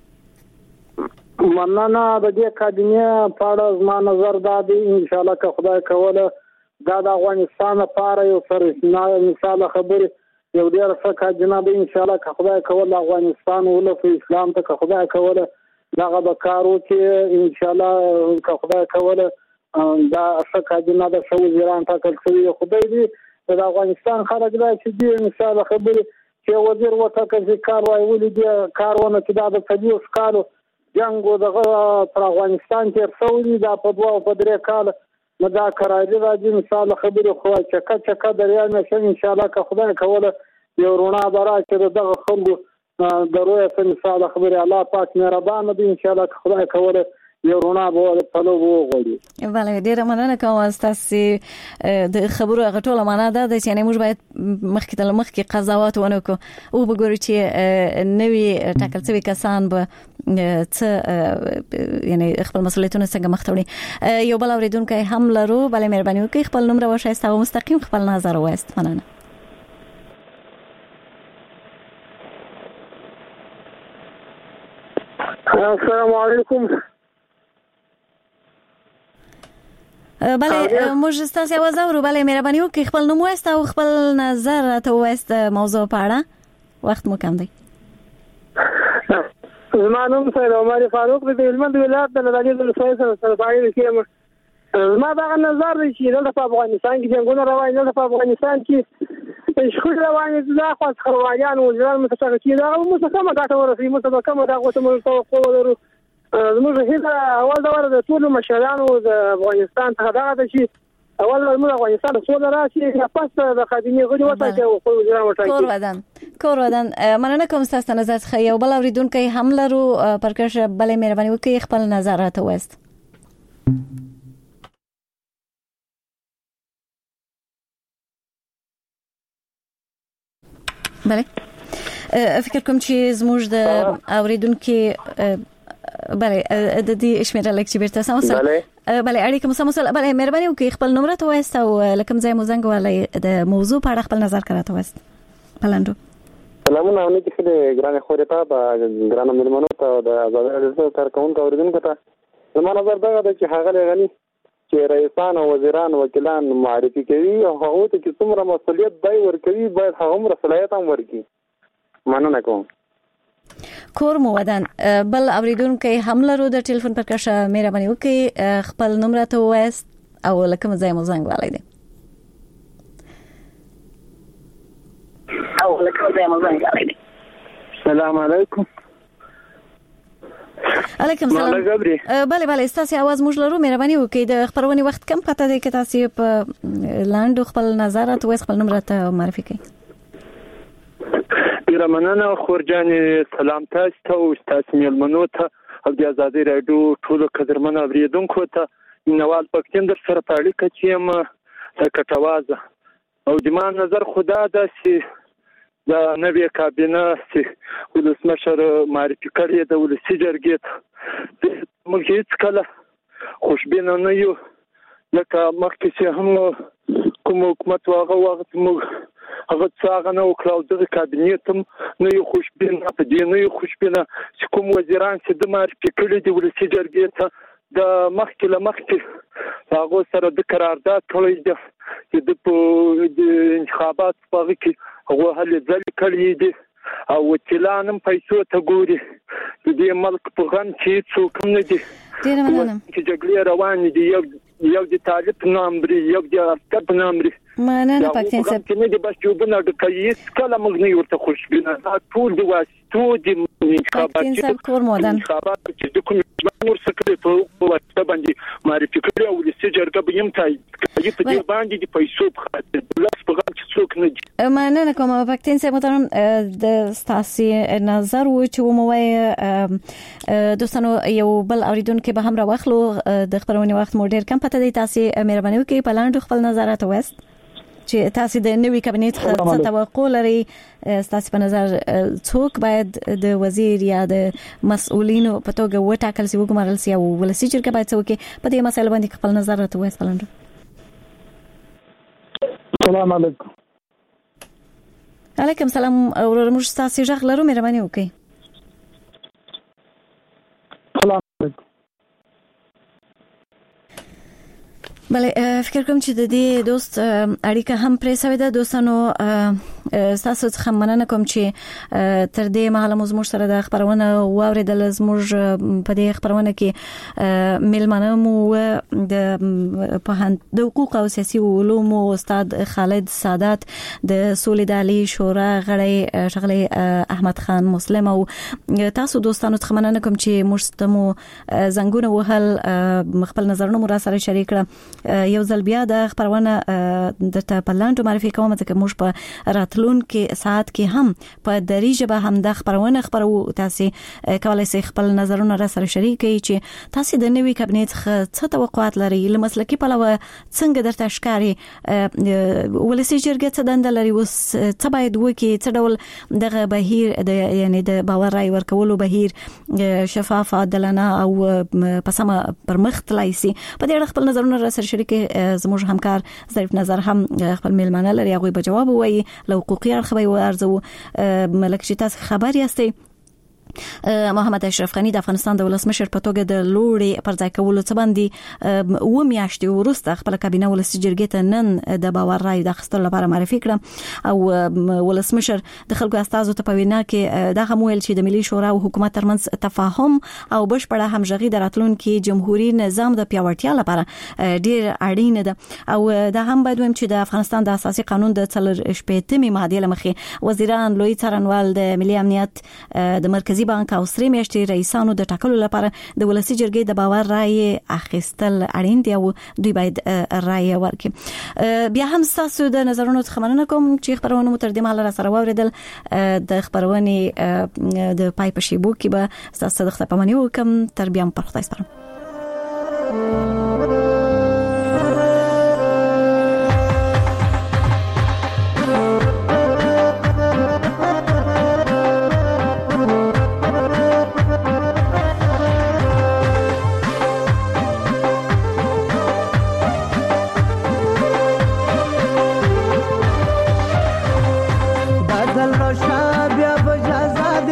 مننه. د دې کابینې په اړه زما نظر دا دی ان شاء الله که خدای کوله دا د افغانستان لپاره یو سرچینه مثال خبره یو ډیر ښه کابینه دی ان شاء الله که خدای کوله افغانستان ولف اسلام ته که خدای کوله دغه به کار وکړي ان شاء الله که خدای کوله دا ښه کابینه د شو وزیران ټاکل شوی خدای دی د افغانستان خلک دا چې دی مثال خبره چې وزیر وټاکل چې کار وایولې دی کارونه چې دا د طبيعي ښکارو جنگ د پر افغانستان کې څوري دا په 2 او 3 کال مدا کرایي راځي مثال خبره خو چکه دریا نشه ان شاء الله که خدای کوله یو رونا برا چې دغه خلکو دروي په مثال خبره الله پاک مهربان دی ان شاء الله که خدای کوله یو رونا به په لو وغوړي. بله ډیره مننه کوم تاسو د خبرو غټوله معنا ده چې موږ باید مخکې قضاوت ونکو او وګورو چې نوې ټاکل شوی کسان به څه یعنی خپل مسؤلیتونه څنګه مخته وړي. یو بل اوریدونکو هم لرو. بله مهرباني وکړئ خپل نوم راوښایست او مستقیم خپل نظر وایست. مننه. السلام علیکم. بله موږ ستاسو आवाज اورو. بله مهرباني وکړئ خپل نوم وایست او خپل نظر راته وایست موضوع په اړه. وخت مو کم دی. زما نوم سید عمر فاروق دی د هلمند ولایت د لدانې د لسوي سره باندې کې زما دا نظر دی چې دلته په افغانستان کې څنګه روان دي په افغانستان کې شخړې روانې دي دا خو خروایان او ځان متفقین دا مستقیمه ګټه ورسي مستقیمه دا غوته مو توقع ولرو. زموږ هیله اول دا د ټول مشرانو د افغانستان څخه دا چې اول موږ افغانستان سره راشي پس د کابینې غوډه وټاکي او خو ځان وټاکي. کور ودان مننه کوم تاسو نظر خو یو بل اوریدونکو هم لرو پرکش. بله مهرباني وکړئ خپل نظر راته وایست. بله فکر کوم چې زموږ د اوریدونکو بله د دې شمیره لکه چې بیرته سم سره بله اړیکه مو سم سره. بله مهرباني وکړئ خپل نوم راته وایست او لکه ځای مو زنګ ولای د موضوع په اړه خپل نظر راته وایست. پلاندو سلامونه او نیکی خله ګران خوري ته با ګران ملمنو ته د آزاد رادیو کارکونکو اوریدونکو ته زما نظر دا دی چې هغه غني چې رئیسان او وزیران وکیلان معرفي کوي او هغه ته چې څومره مسؤلیت دی ورکوي باید هغه هم رسولایت هم ورکړي. مننه کوم. کور مو ودان. بل اوریدونکو هم لرو د ټلیفون پر کښه مهرباني وکړئ خپل نوم راته وایست او لکه ځای مو زنګ والای دی. السلام علیکم. علیکم سلام. بله تاسو आवाज موږ لرو. مهرباني وکړئ د خبرونې وخت کم پته دی که تاسو په لاندو خپل نظرات وایست خپل نوم راته معرفي کړئ. ډیره مننه خورجان. سلام تاسو ته او تاسو ملمنو ته او د ازادي رادیو ټول قدرمن اوریدونکو ته نوال پښتون در سره په اړیکه کې یم د کټوازه او د ما نظر خدا د د نوې کابینه چې ولسمشر معرفي کړی د ولسي جرګې ته موږ هیڅ کله خوشبینه نه یو لکه مخکې چې هم کوم حکومت هغه وخت موږ هغه څنګه نو کلاو د کابینې ته نه یو خوشبینه په دې نه یو خوشبینه چې کوم وزیران چې د معرفي کړی د ولسي جرګې ته د مخکې هغه سره د قرارداد کړی دی چې د انتخابات په وخت کې هغه هلي ځل کړی دي او وکیلانم پیسو ته ګوري د دې ملک په غن کې څوک نه دي ډیر مننه چې جګړې روان دي یو د طالب نامري یو د عسكر نامري مننه پښتون صاحب چې نه دي بس یو بل د کایس کله موږ نه ورته خوشبینه ټول دی واسطو د پښتون صاحب کور مودن چې د کوم نور سکرټ په واسطه باندې معرفي کړی او د سجرګه به يم تای چې په دې باندې د پیسو په خاطر لاس په غم کې څوک نه دي مننه کوم پښتون صاحب محترم د ستاسي نظر و چې وموي دوستانو یو بل اوریدونکو به هم راوخلو د خبرونه وخت مو ډیر کم پته دی تاسو مهرباني وکړئ په لاندې خپل نظرات وست چې تاسو د نوې کابینې څخه توقع لري تاسو په نظر څوک باید د وزیر یا د مسؤلینو په توګه وټاکل شي وګمارل شي او ولسی جرګه باید څوک په دې مسله باندې خپل نظرات وست پلاند. السلام علیکم. علیکم سلام اورور موږ تاسو ژغ لرو مهرباني وکړئ. السلام علیکم. بله فکر کوم چې د دې دوست اړیکه هم پرې سوي ده. دوستانو تاسو څخه مننه کوم چې تر دې مهاله موږ سره د خبرونه واوریدل. زموږ په دې خبرونه کې ملمنه مو د حقوق او سیاسي علوم استاد خالد سادات، د سولې د عالی شورا غړی شغلی احمد خان مسلم، او تاسو دوستانو څخه مننه کوم چې موږ ستمو زنګونه وهل خپل نظرونه مو را سره شریک کړه. یو ځل بیا د خبرونه د پلاندو معرفي کوم چې موږ په راتلون کې ساعت کې هم په دری ژبه هم د خبرونه خبرو تاسو کولای شئ خپل نظرونه را سره شریک کړئ چې تاسو د نوې کابینې څخه توقعات لرئ لمسلکي په لور څنګه درته ښکاري ولسی جرګه څه دنده لري اوس څه باید وکړي څه ډول دغه بهیر یعنی د باور رای ورکولو بهیر شفاف عادلانه او پسمه پرمخ تلای شي په دې خپل نظرونه را سره شریک زموږ همکار ظریف نظر هم خپل میلمانه لري هغه به جواب وایي له حقوقي اړخ به ورزو ملک چې تاسو خبر یاستئ. محمد اشرف غنی د افغانستان د ولسمشر په توګه د لوړې پر ځای کولو څخه باندې و میاشتې وروسته خپل کابینه ولسی جرګې ته نن د باور رای د خستلو لپاره معرفي کړه او ولسمشر د خلکو استازو ته په وینا کې دا هم ویل چې د ملي شورا او حکومت ترمنځ تفاهم او بشپړه همغږي د راتلونکي جمهوریت نظام د پیاوړتیا لپاره ډیر اړین ده او دا هم باید ویم چې د افغانستان د اساسي قانون د 48مې ماده لمخې وزیران لوی څارنوال د ملي امنیت د مرکزی بانک او سری میاشتې رئیسانو د ټاکلو لپاره د ولسی جرګې د باور رای اخیستل اړین دی او دوی باید رای ورکړي. بیا هم تاسو د نظرونو څخه مننه کوم چې خبرونه مو تر دې مهاله سره واوریدل. د خبرونه د پای په شیبو کې به تاسو د خبرونه وکم تر بیا په خدای سپارم.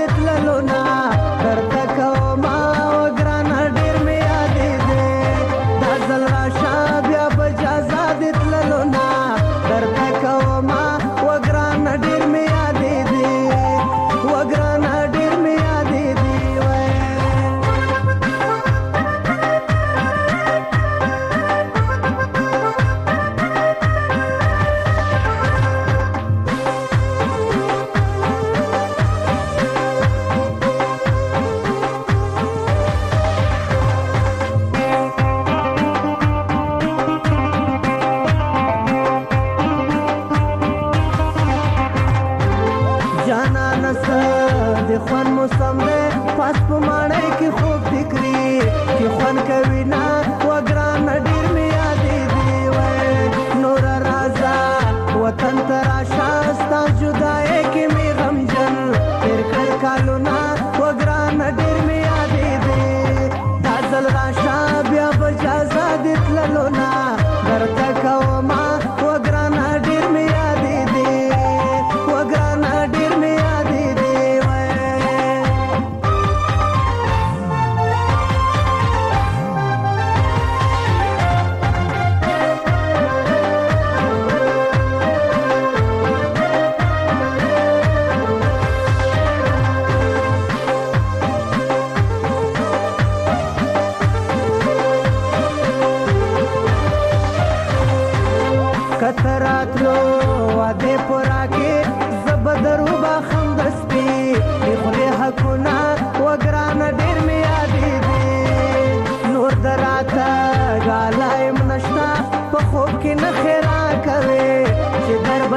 درته کوم او ګران ډیر مې یادې دي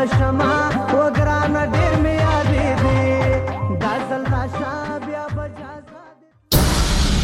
بشم